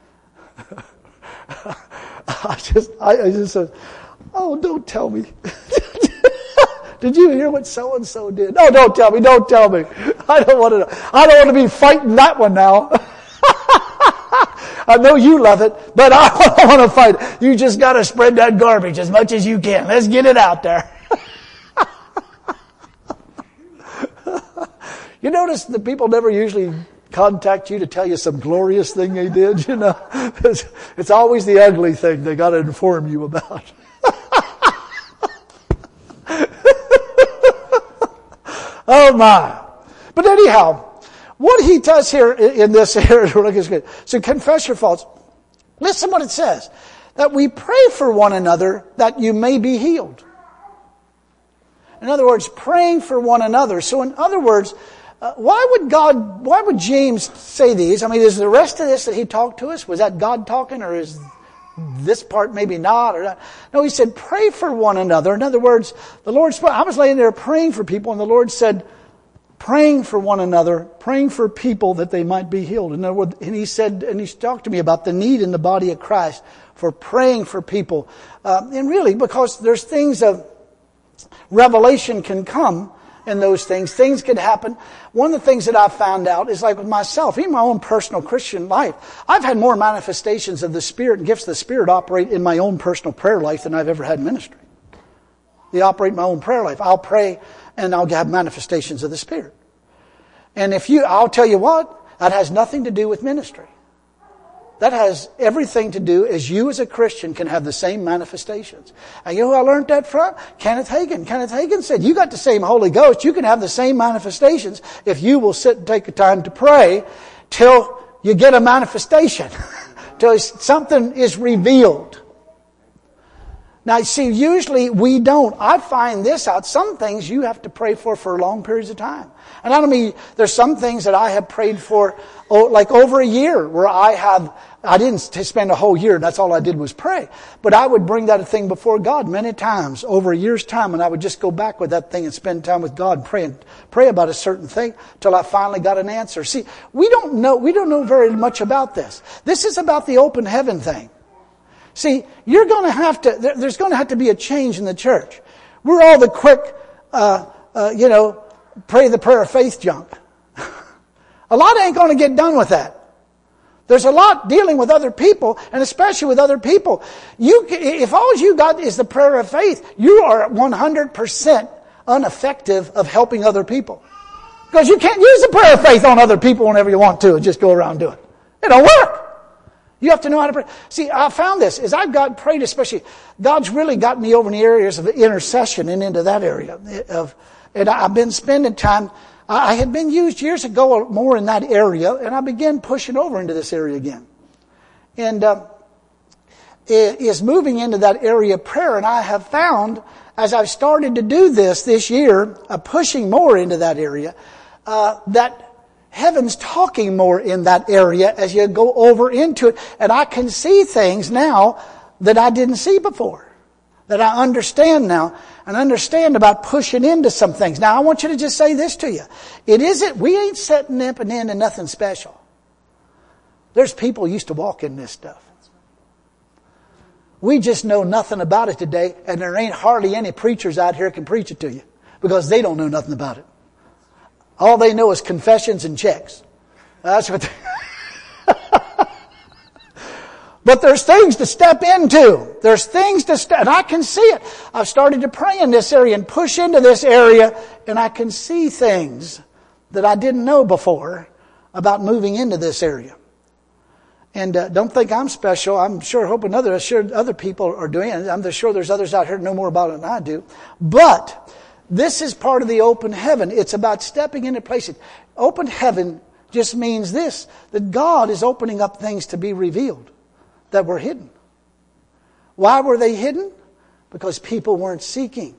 I just said, oh, don't tell me. Did you hear what so-and-so did? No, don't tell me. I don't want to be fighting that one now. I know you love it, but I don't want to fight. You just got to spread that garbage as much as you can. Let's get it out there. You notice that people never usually contact you to tell you some glorious thing they did, you know. It's always the ugly thing they got to inform you about. Oh my. But anyhow, what he does here in this area is good. So confess your faults. Listen what it says. That we pray for one another that you may be healed. In other words, praying for one another. So in other words, why would James say these? I mean, is the rest of this that he talked to us, was that God talking, or is this part maybe not? Or not? No, he said, pray for one another. In other words, the Lord spoke. I was laying there praying for people, and the Lord said, praying for one another, praying for people that they might be healed. In other words, and he said, and he talked to me about the need in the body of Christ for praying for people. And really, because there's things of revelation can come in those things. Things could happen. One of the things that I've found out is like with myself, even my own personal Christian life, I've had more manifestations of the Spirit and gifts of the Spirit operate in my own personal prayer life than I've ever had in ministry. They operate in my own prayer life. I'll pray and I'll have manifestations of the Spirit. And I'll tell you what, that has nothing to do with ministry. That has everything to do as you as a Christian can have the same manifestations. And you know who I learned that from? Kenneth Hagin. Kenneth Hagin said, you got the same Holy Ghost. You can have the same manifestations if you will sit and take the time to pray till you get a manifestation. Till something is revealed. Now, see, usually we don't. I find this out. Some things you have to pray for long periods of time. And I don't mean, there's some things that I have prayed for, like over a year, where I didn't spend a whole year, that's all I did was pray. But I would bring that thing before God many times, over a year's time, and I would just go back with that thing and spend time with God and pray about a certain thing till I finally got an answer. See, we don't know very much about this. This is about the open heaven thing. See, there's going to have to be a change in the church. We're all the quick, pray the prayer of faith junk. A lot ain't going to get done with that. There's a lot dealing with other people, and especially with other people. If all you got is the prayer of faith, you are 100% ineffective of helping other people. Because you can't use the prayer of faith on other people whenever you want to and just go around doing it. It don't work. You have to know how to pray. See, I found this. As I've prayed especially, God's really got me over in the areas of intercession and into that area. And I've been spending time. I had been used years ago more in that area, and I began pushing over into this area again. And it is moving into that area of prayer, and I have found, as I've started to do this year, pushing more into that area, that heaven's talking more in that area as you go over into it. And I can see things now that I didn't see before, that I understand now, and understand about pushing into some things. Now, I want you to just say this to you. We ain't setting up and into nothing special. There's people who used to walk in this stuff. We just know nothing about it today, and there ain't hardly any preachers out here can preach it to you because they don't know nothing about it. All they know is confessions and checks. That's what But there's things to step into. There's things and I can see it. I've started to pray in this area and push into this area, and I can see things that I didn't know before about moving into this area. And don't think I'm special. I'm sure hoping other people are doing it. I'm sure there's others out here who know more about it than I do. But this is part of the open heaven. It's about stepping into places. Open heaven just means this, that God is opening up things to be revealed that were hidden. Why were they hidden? Because people weren't seeking.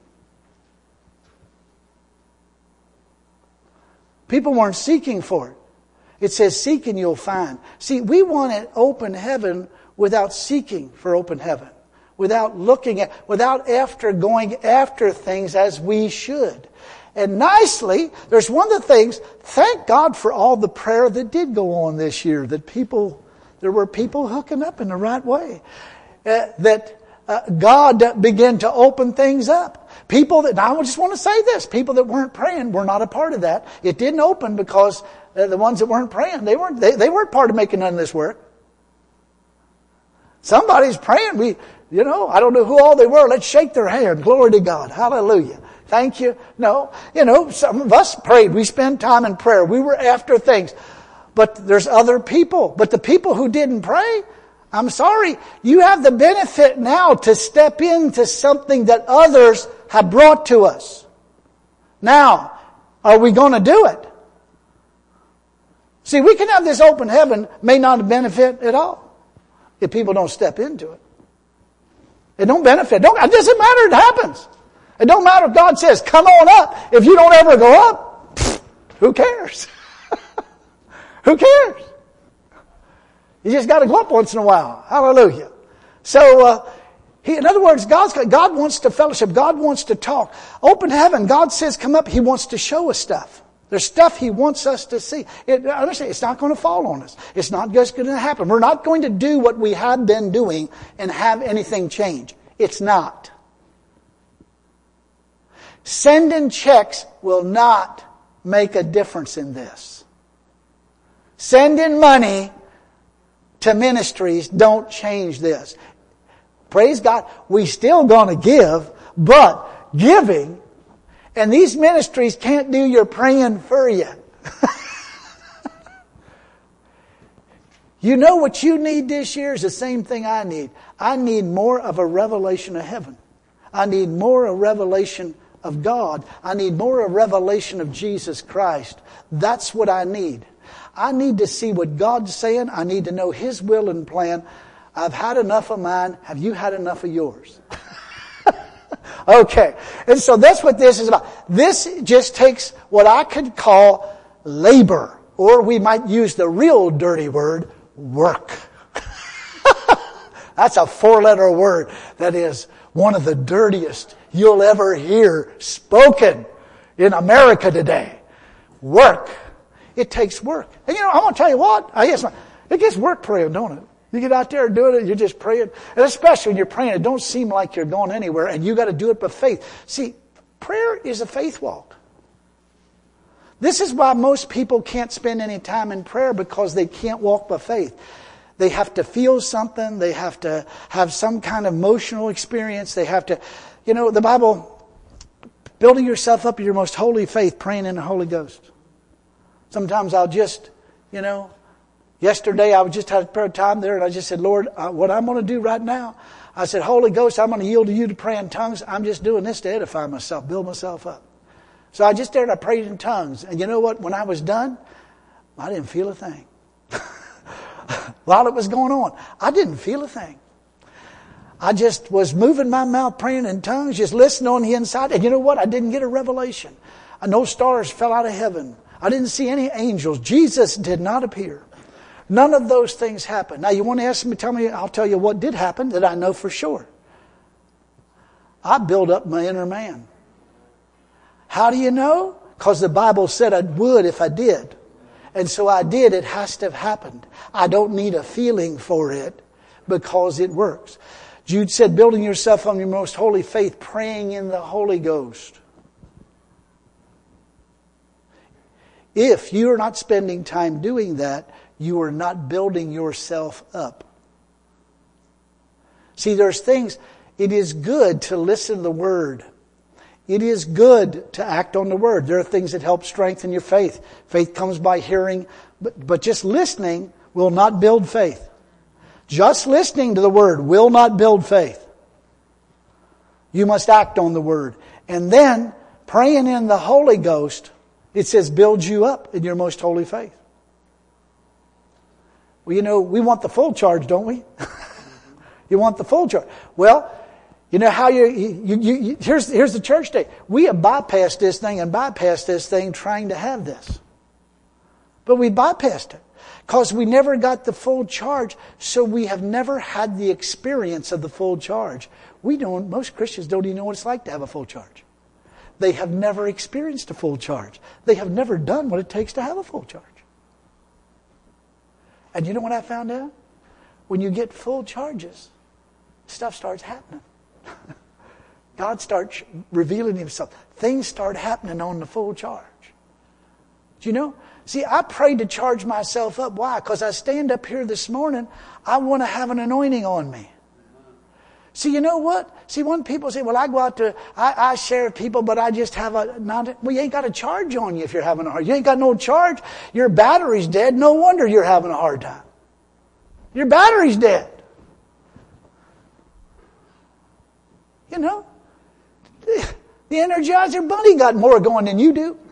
People weren't seeking for it. It says, seek and you'll find. See, we want an open heaven without seeking for open heaven. Without going after things as we should. And nicely, there's one of the things, thank God for all the prayer that did go on this year. There were people hooking up in the right way. God began to open things up. Now I just want to say this, people that weren't praying were not a part of that. It didn't open because the ones that weren't praying, they weren't part of making none of this work. Somebody's praying. I don't know who all they were. Let's shake their hand. Glory to God. Hallelujah. Thank you. No, some of us prayed. We spent time in prayer. We were after things. But there's other people. But the people who didn't pray, I'm sorry, you have the benefit now to step into something that others have brought to us. Now, are we going to do it? See, we can have this open heaven, may not benefit at all if people don't step into it. It don't benefit. It doesn't matter, it happens. It don't matter if God says, come on up. If you don't ever go up, who cares? Who cares? You just got to go up once in a while. Hallelujah. So, in other words, God wants to fellowship. God wants to talk. Open heaven, God says come up. He wants to show us stuff. There's stuff He wants us to see. Understand, it's not going to fall on us. It's not just going to happen. We're not going to do what we have been doing and have anything change. It's not. Sending checks will not make a difference in this. Sending money to ministries don't change this. Praise God, we still going to give, but giving, and these ministries can't do your praying for you. You know what you need this year is the same thing I need. I need more of a revelation of heaven. I need more of a revelation of God. I need more of a revelation of Jesus Christ. That's what I need. I need to see what God's saying. I need to know His will and plan. I've had enough of mine. Have you had enough of yours? Okay. And so that's what this is about. This just takes what I could call labor, or we might use the real dirty word, work. That's a 4-letter word that is one of the dirtiest you'll ever hear spoken in America today. Work. It takes work. And I'm going to tell you what, it gets work praying, don't it? You get out there and do it, you're just praying. And especially when you're praying, it don't seem like you're going anywhere, and you got to do it by faith. See, prayer is a faith walk. This is why most people can't spend any time in prayer, because they can't walk by faith. They have to feel something. They have to have some kind of emotional experience. They have to, the Bible, building yourself up in your most holy faith, praying in the Holy Ghost. Sometimes I'll just, yesterday I just had a prayer time there, and I just said, Lord, what I'm going to do right now, I said, Holy Ghost, I'm going to yield to you to pray in tongues. I'm just doing this to edify myself, build myself up. So I just there and I prayed in tongues. And you know what? When I was done, I didn't feel a thing. While it was going on, I didn't feel a thing. I just was moving my mouth, praying in tongues, just listening on the inside. And you know what? I didn't get a revelation. No stars fell out of heaven. I didn't see any angels. Jesus did not appear. None of those things happened. Now you want to ask me, tell me, I'll tell you what did happen that I know for sure. I built up my inner man. How do you know? Because the Bible said I would if I did. And so I did. It has to have happened. I don't need a feeling for it because it works. Jude said, building yourself on your most holy faith, praying in the Holy Ghost. If you are not spending time doing that, you are not building yourself up. See, there's things, it is good to listen to the Word. It is good to act on the Word. There are things that help strengthen your faith. Faith comes by hearing, but just listening will not build faith. Just listening to the Word will not build faith. You must act on the Word. And then, praying in the Holy Ghost, it says, builds you up in your most holy faith. Well, we want the full charge, don't we? You want the full charge. Well, you know how here's the church day. We have bypassed this thing trying to have this. But we bypassed it. Because we never got the full charge, so we have never had the experience of the full charge. Most Christians don't even know what it's like to have a full charge. They have never experienced a full charge. They have never done what it takes to have a full charge. And you know what I found out? When you get full charges, stuff starts happening. God starts revealing Himself. Things start happening on the full charge. Do you know? See, I prayed to charge myself up. Why? Because I stand up here this morning, I want to have an anointing on me. See, you know what? See, when people say, well, I go out to, I share with people, but I just have well, you ain't got a charge on you if you're having a hard time. You ain't got no charge. Your battery's dead. No wonder you're having a hard time. Your battery's dead. You know? The Energizer Bunny got more going than you do.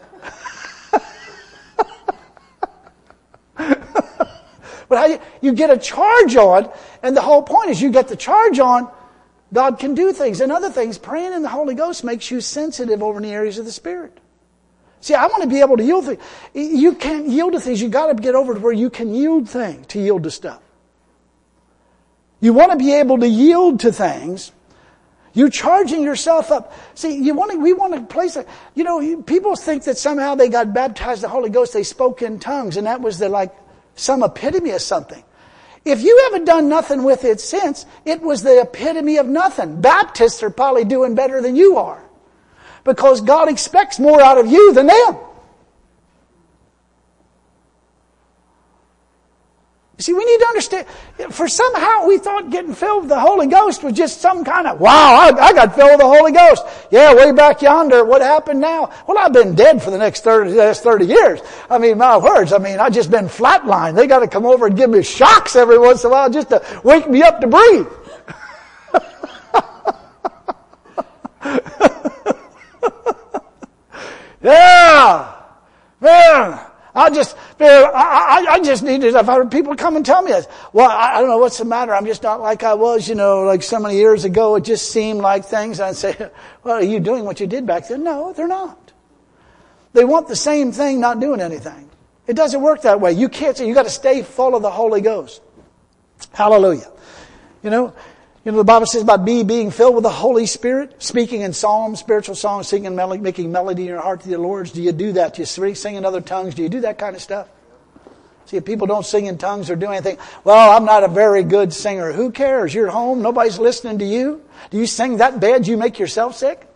But how you get a charge on, and the whole point is you get the charge on, God can do things. And other things, praying in the Holy Ghost makes you sensitive over in the areas of the Spirit. See, I want to be able to yield things. You can't yield to things. You've got to get over to where you can yield things, to yield to stuff. You want to be able to yield to things. You're charging yourself up. See, we want to place it. You know, people think that somehow they got baptized in the Holy Ghost, they spoke in tongues, and that was some epitome of something. If you haven't done nothing with it since, it was the epitome of nothing. Baptists are probably doing better than you are. Because God expects more out of you than them. You see, we need to understand, for somehow we thought getting filled with the Holy Ghost was just some kind of, wow, I got filled with the Holy Ghost. Yeah, way back yonder, what happened now? Well, I've been dead for the last 30 years. I mean, my words, I've just been flatlined. They got to come over and give me shocks every once in a while just to wake me up to breathe. Yeah, man. I just needed, I've had people come and tell me this. Well, I don't know what's the matter. I'm just not like I was, like so many years ago. It just seemed like things. I'd say, well, are you doing what you did back then? No, they're not. They want the same thing, not doing anything. It doesn't work that way. You can't say, you got to stay full of the Holy Ghost. Hallelujah. The Bible says about being filled with the Holy Spirit, speaking in psalms, spiritual songs, singing, making melody in your heart to the Lord. Do you do that? Do you sing in other tongues? Do you do that kind of stuff? See, if people don't sing in tongues or do anything, well, I'm not a very good singer. Who cares? You're home. Nobody's listening to you. Do you sing that bad you make yourself sick?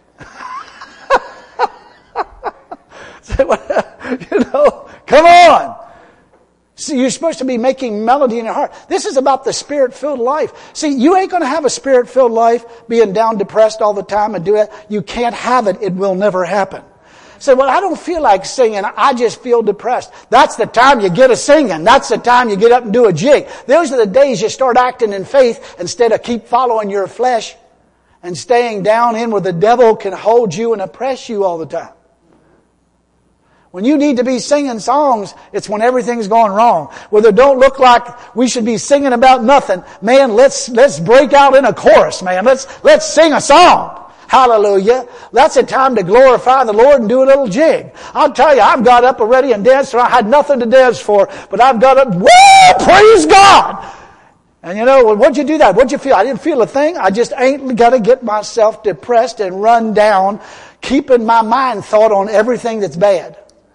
Come on. See, you're supposed to be making melody in your heart. This is about the Spirit-filled life. See, you ain't going to have a Spirit-filled life being down depressed all the time and do that. You can't have it. It will never happen. Say, well, I don't feel like singing. I just feel depressed. That's the time you get a singing. That's the time you get up and do a jig. Those are the days you start acting in faith instead of keep following your flesh and staying down in where the devil can hold you and oppress you all the time. When you need to be singing songs, it's when everything's going wrong. Where they don't look like we should be singing about nothing. Man, let's break out in a chorus, man. Let's sing a song. Hallelujah. That's a time to glorify the Lord and do a little jig. I'll tell you, I've got up already and danced. I had nothing to dance for, but I've got up, woo, praise God. And what'd you do that? What'd you feel? I didn't feel a thing. I just ain't got to get myself depressed and run down, keeping my mind thought on everything that's bad.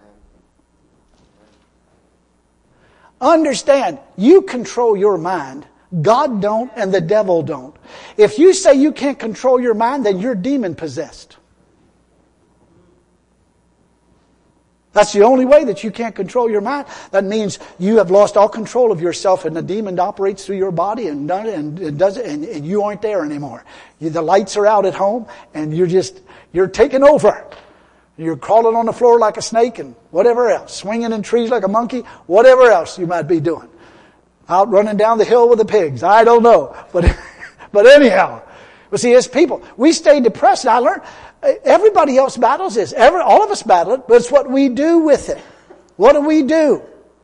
Understand, you control your mind. God don't and the devil don't. If you say you can't control your mind, then you're demon possessed. That's the only way that you can't control your mind. That means you have lost all control of yourself, and the demon operates through your body and you aren't there anymore. The lights are out at home, and you're taking over. You're crawling on the floor like a snake and whatever else, swinging in trees like a monkey, whatever else you might be doing. Out running down the hill with the pigs. I don't know, but anyhow. But see, as people, we stay depressed. And I learned everybody else battles this. All of us battle it, but it's what we do with it. What do we do?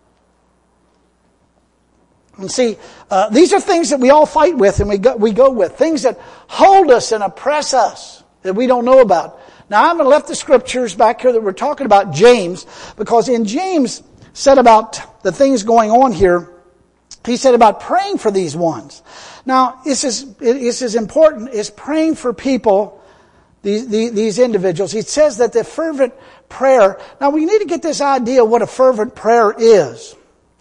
And see, these are things that we all fight with and we go with. Things that hold us and oppress us that we don't know about. Now, I'm going to left the scriptures back here that we're talking about James, because in James said about the things going on here, he said about praying for these ones. Now, this is important, is praying for people, these individuals. He says that the fervent prayer, now we need to get this idea of what a fervent prayer is.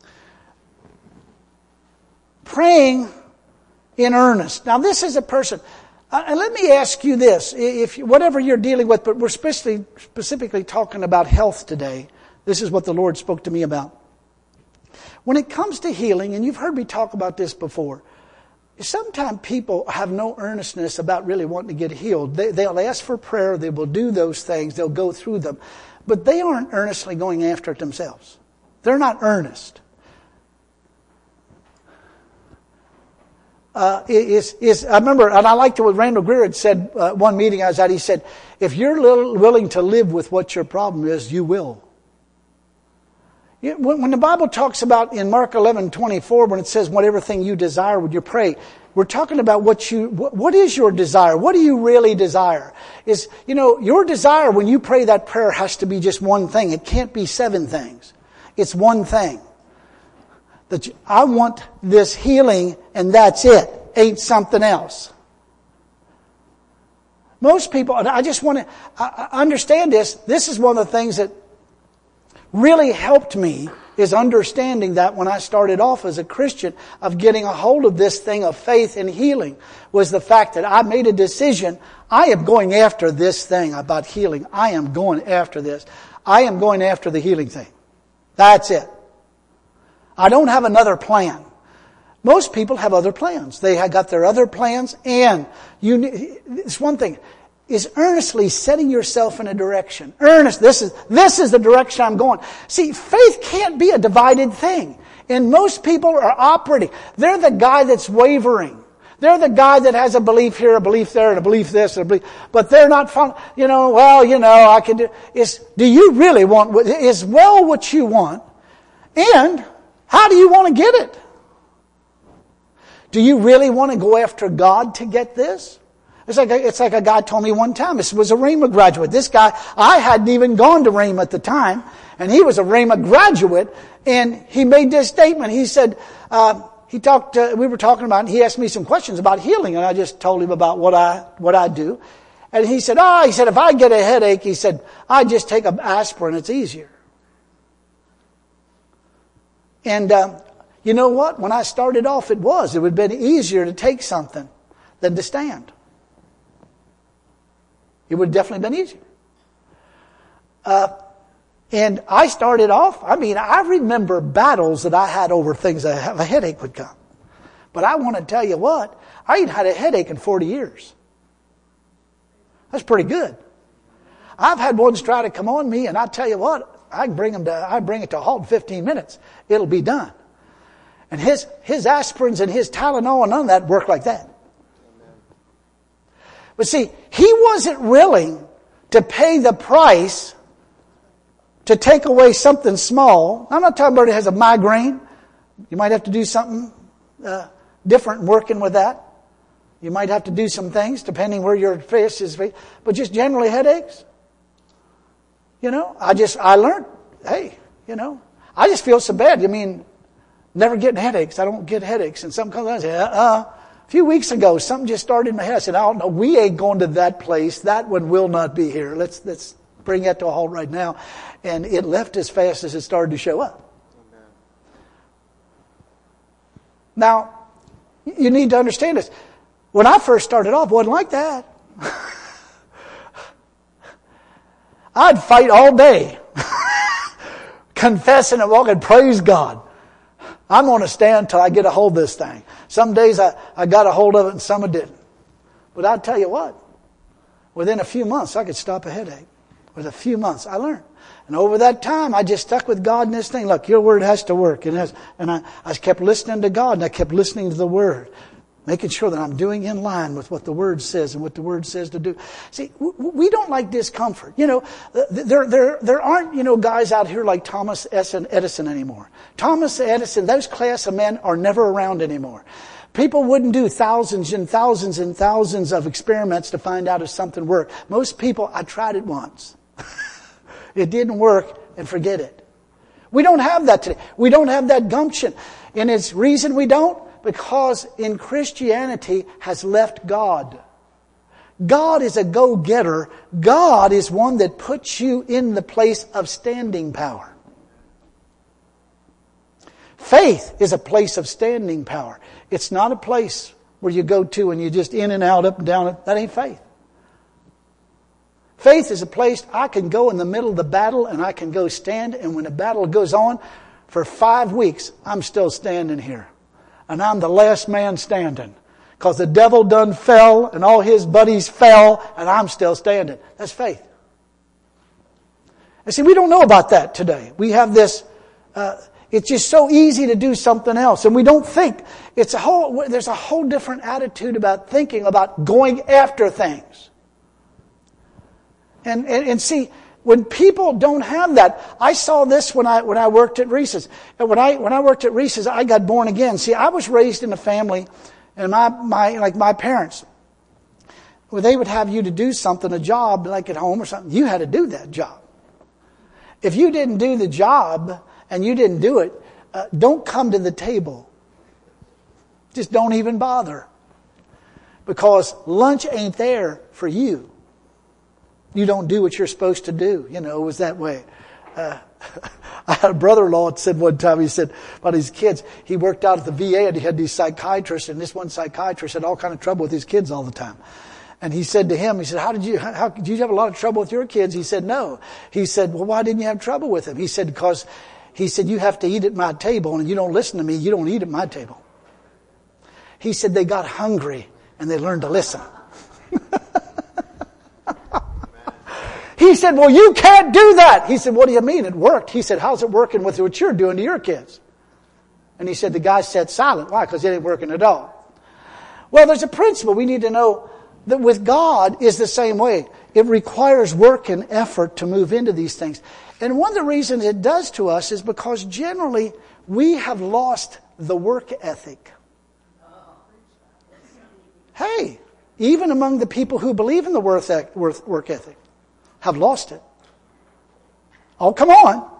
Praying in earnest. Now, this is a person, and let me ask you this, if whatever you're dealing with, but we're specifically talking about health today. This is what the Lord spoke to me about. When it comes to healing, and you've heard me talk about this before, sometimes people have no earnestness about really wanting to get healed. They'll ask for prayer, they will do those things, they'll go through them, but they aren't earnestly going after it themselves. They're not earnest. I remember, and I liked what Randall Greer had said one meeting I was at. He said, if you're willing to live with what your problem is, you will. When the Bible talks about in Mark 11:24, when it says whatever thing you desire would you pray, we're talking about what is your desire? What do you really desire? Your desire when you pray that prayer has to be just one thing. It can't be 7 things. It's one thing. I want this healing and that's it. Ain't something else. Most people, I just want to understand this. This is one of the things that really helped me, is understanding that when I started off as a Christian, of getting a hold of this thing of faith and healing, was the fact that I made a decision. I am going after this thing about healing. I am going after this. I am going after the healing thing. That's it. I don't have another plan. Most people have other plans. They have got their other plans, and it's one thing. Is earnestly setting yourself in a direction. Earnest, this is the direction I'm going. See, faith can't be a divided thing. And most people are operating. They're the guy that's wavering. They're the guy that has a belief here, a belief there, and a belief this, and a belief. But they're not fun. I can do. Do you really want, is well what you want? And how do you want to get it? Do you really want to go after God to get this? It's like a guy told me one time. This was a Rhema graduate. This guy, I hadn't even gone to Rhema at the time, and he was a Rhema graduate, and he made this statement. He said, we were talking about, and he asked me some questions about healing, and I just told him about what I do. And he said, if I get a headache, he said, I just take an aspirin, it's easier. And you know what? When I started off, it would have been easier to take something than to stand. It would have definitely been easier. And I started off, I remember battles that I had over things that a headache would come. But I want to tell you what, I ain't had a headache in 40 years. That's pretty good. I've had ones try to come on me, and I tell you what, I bring it to a halt in 15 minutes. It'll be done. And his aspirins and his Tylenol and none of that work like that. But see, he wasn't willing to pay the price to take away something small. I'm not talking about it has a migraine. You might have to do something different working with that. You might have to do some things depending where your face is. But just generally headaches. I learned, I just feel so bad. Never getting headaches. I don't get headaches. And something comes out and I say, A few weeks ago, something just started in my head. I said, no, we ain't going to that place. That one will not be here. Let's bring that to a halt right now. And it left as fast as it started to show up. Amen. Now, you need to understand this. When I first started off, it wasn't like that. I'd fight all day. confessing and walking. Praise God. I'm going to stand till I get a hold of this thing. Some days I got a hold of it and some I didn't. But I'll tell you what, within a few months I could stop a headache. With a few months I learned. And over that time I just stuck with God in this thing. Look, your word has to work. And I kept listening to God and I kept listening to the word. Making sure that I'm doing in line with what the Word says and what the Word says to do. See, we don't like discomfort. You know, there aren't, guys out here like Thomas Edison anymore. Thomas Edison, those class of men are never around anymore. People wouldn't do thousands and thousands and thousands of experiments to find out if something worked. Most people, I tried it once. It didn't work, and forget it. We don't have that today. We don't have that gumption. And it's reason we don't. Because in Christianity has left God. God is a go-getter. God is one that puts you in the place of standing power. Faith is a place of standing power. It's not a place where you go to and you just in and out, up and down. That ain't faith. Faith is a place I can go in the middle of the battle and I can go stand. And when the battle goes on, for 5 weeks, I'm still standing here. And I'm the last man standing. Because the devil done fell and all his buddies fell and I'm still standing. That's faith. And see, we don't know about that today. We have this, it's just so easy to do something else. And we don't think, there's a whole different attitude about thinking about going after things. And see, when people don't have that, I saw this when I worked at Reese's. And when I worked at Reese's, I got born again. See, I was raised in a family, and my parents, well, they would have you to do something, a job like at home or something. You had to do that job. If you didn't do the job and you didn't do it, don't come to the table. Just don't even bother, because lunch ain't there for you. You don't do what you're supposed to do. It was that way. I had a brother-in-law that said one time, he said about his kids, he worked out at the VA and he had these psychiatrists, and this one psychiatrist had all kind of trouble with his kids all the time. And he said to him, he said, did you have a lot of trouble with your kids? He said, no. He said, well, why didn't you have trouble with them? He said, because you have to eat at my table, and you don't listen to me, you don't eat at my table. He said they got hungry and they learned to listen. He said, well, you can't do that. He said, what do you mean? It worked. He said, how's it working with what you're doing to your kids? And he said, the guy sat silent. Why? Because it ain't working at all. Well, there's a principle we need to know that with God is the same way. It requires work and effort to move into these things. And one of the reasons it does to us is because generally we have lost the work ethic. Hey, even among the people who believe in the work ethic, have lost it. Oh, come on.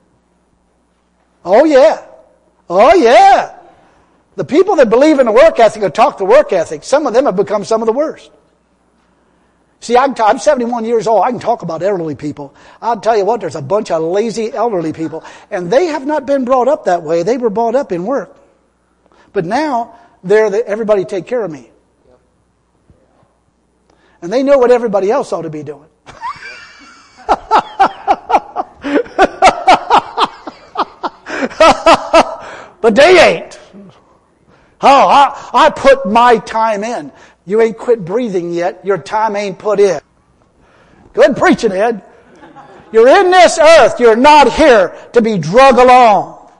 Oh, yeah. Oh, yeah. The people that believe in the work ethic or talk the work ethic, some of them have become some of the worst. See, I'm 71 years old. I can talk about elderly people. I'll tell you what, there's a bunch of lazy elderly people. And they have not been brought up that way. They were brought up in work. But now, everybody take care of me. And they know what everybody else ought to be doing. But they ain't. Oh, I put my time in. You ain't quit breathing yet. Your time ain't put in. Good preaching, Ed. You're in this earth. You're not here to be drug along.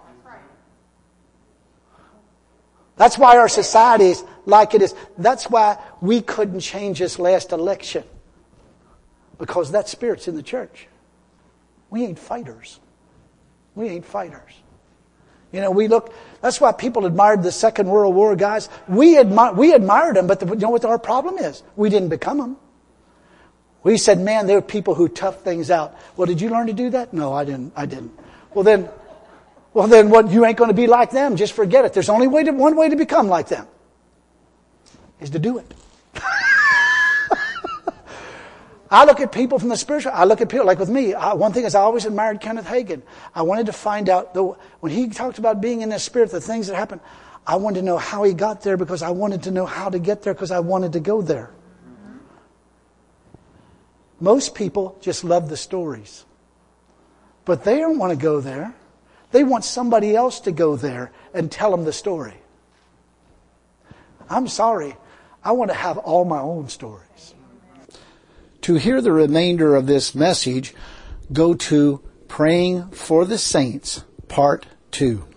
That's why our society is like it is. That's why we couldn't change this last election. Because that spirit's in the church. We ain't fighters. We ain't fighters. That's why people admired the Second World War guys. We admired them, but you know what our problem is? We didn't become them. We said, man, there are people who tough things out. Well, did you learn to do that? No, I didn't. Well then what? You ain't going to be like them. Just forget it. There's only one way to become like them. Is to do it. I look at people from the spiritual. I look at people like with me. One thing is I always admired Kenneth Hagin. I wanted to find out, when he talked about being in the spirit, the things that happen, I wanted to know how he got there because I wanted to know how to get there because I wanted to go there. Most people just love the stories. But they don't want to go there. They want somebody else to go there and tell them the story. I'm sorry. I want to have all my own stories. To hear the remainder of this message, go to Praying for the Saints, Part 2.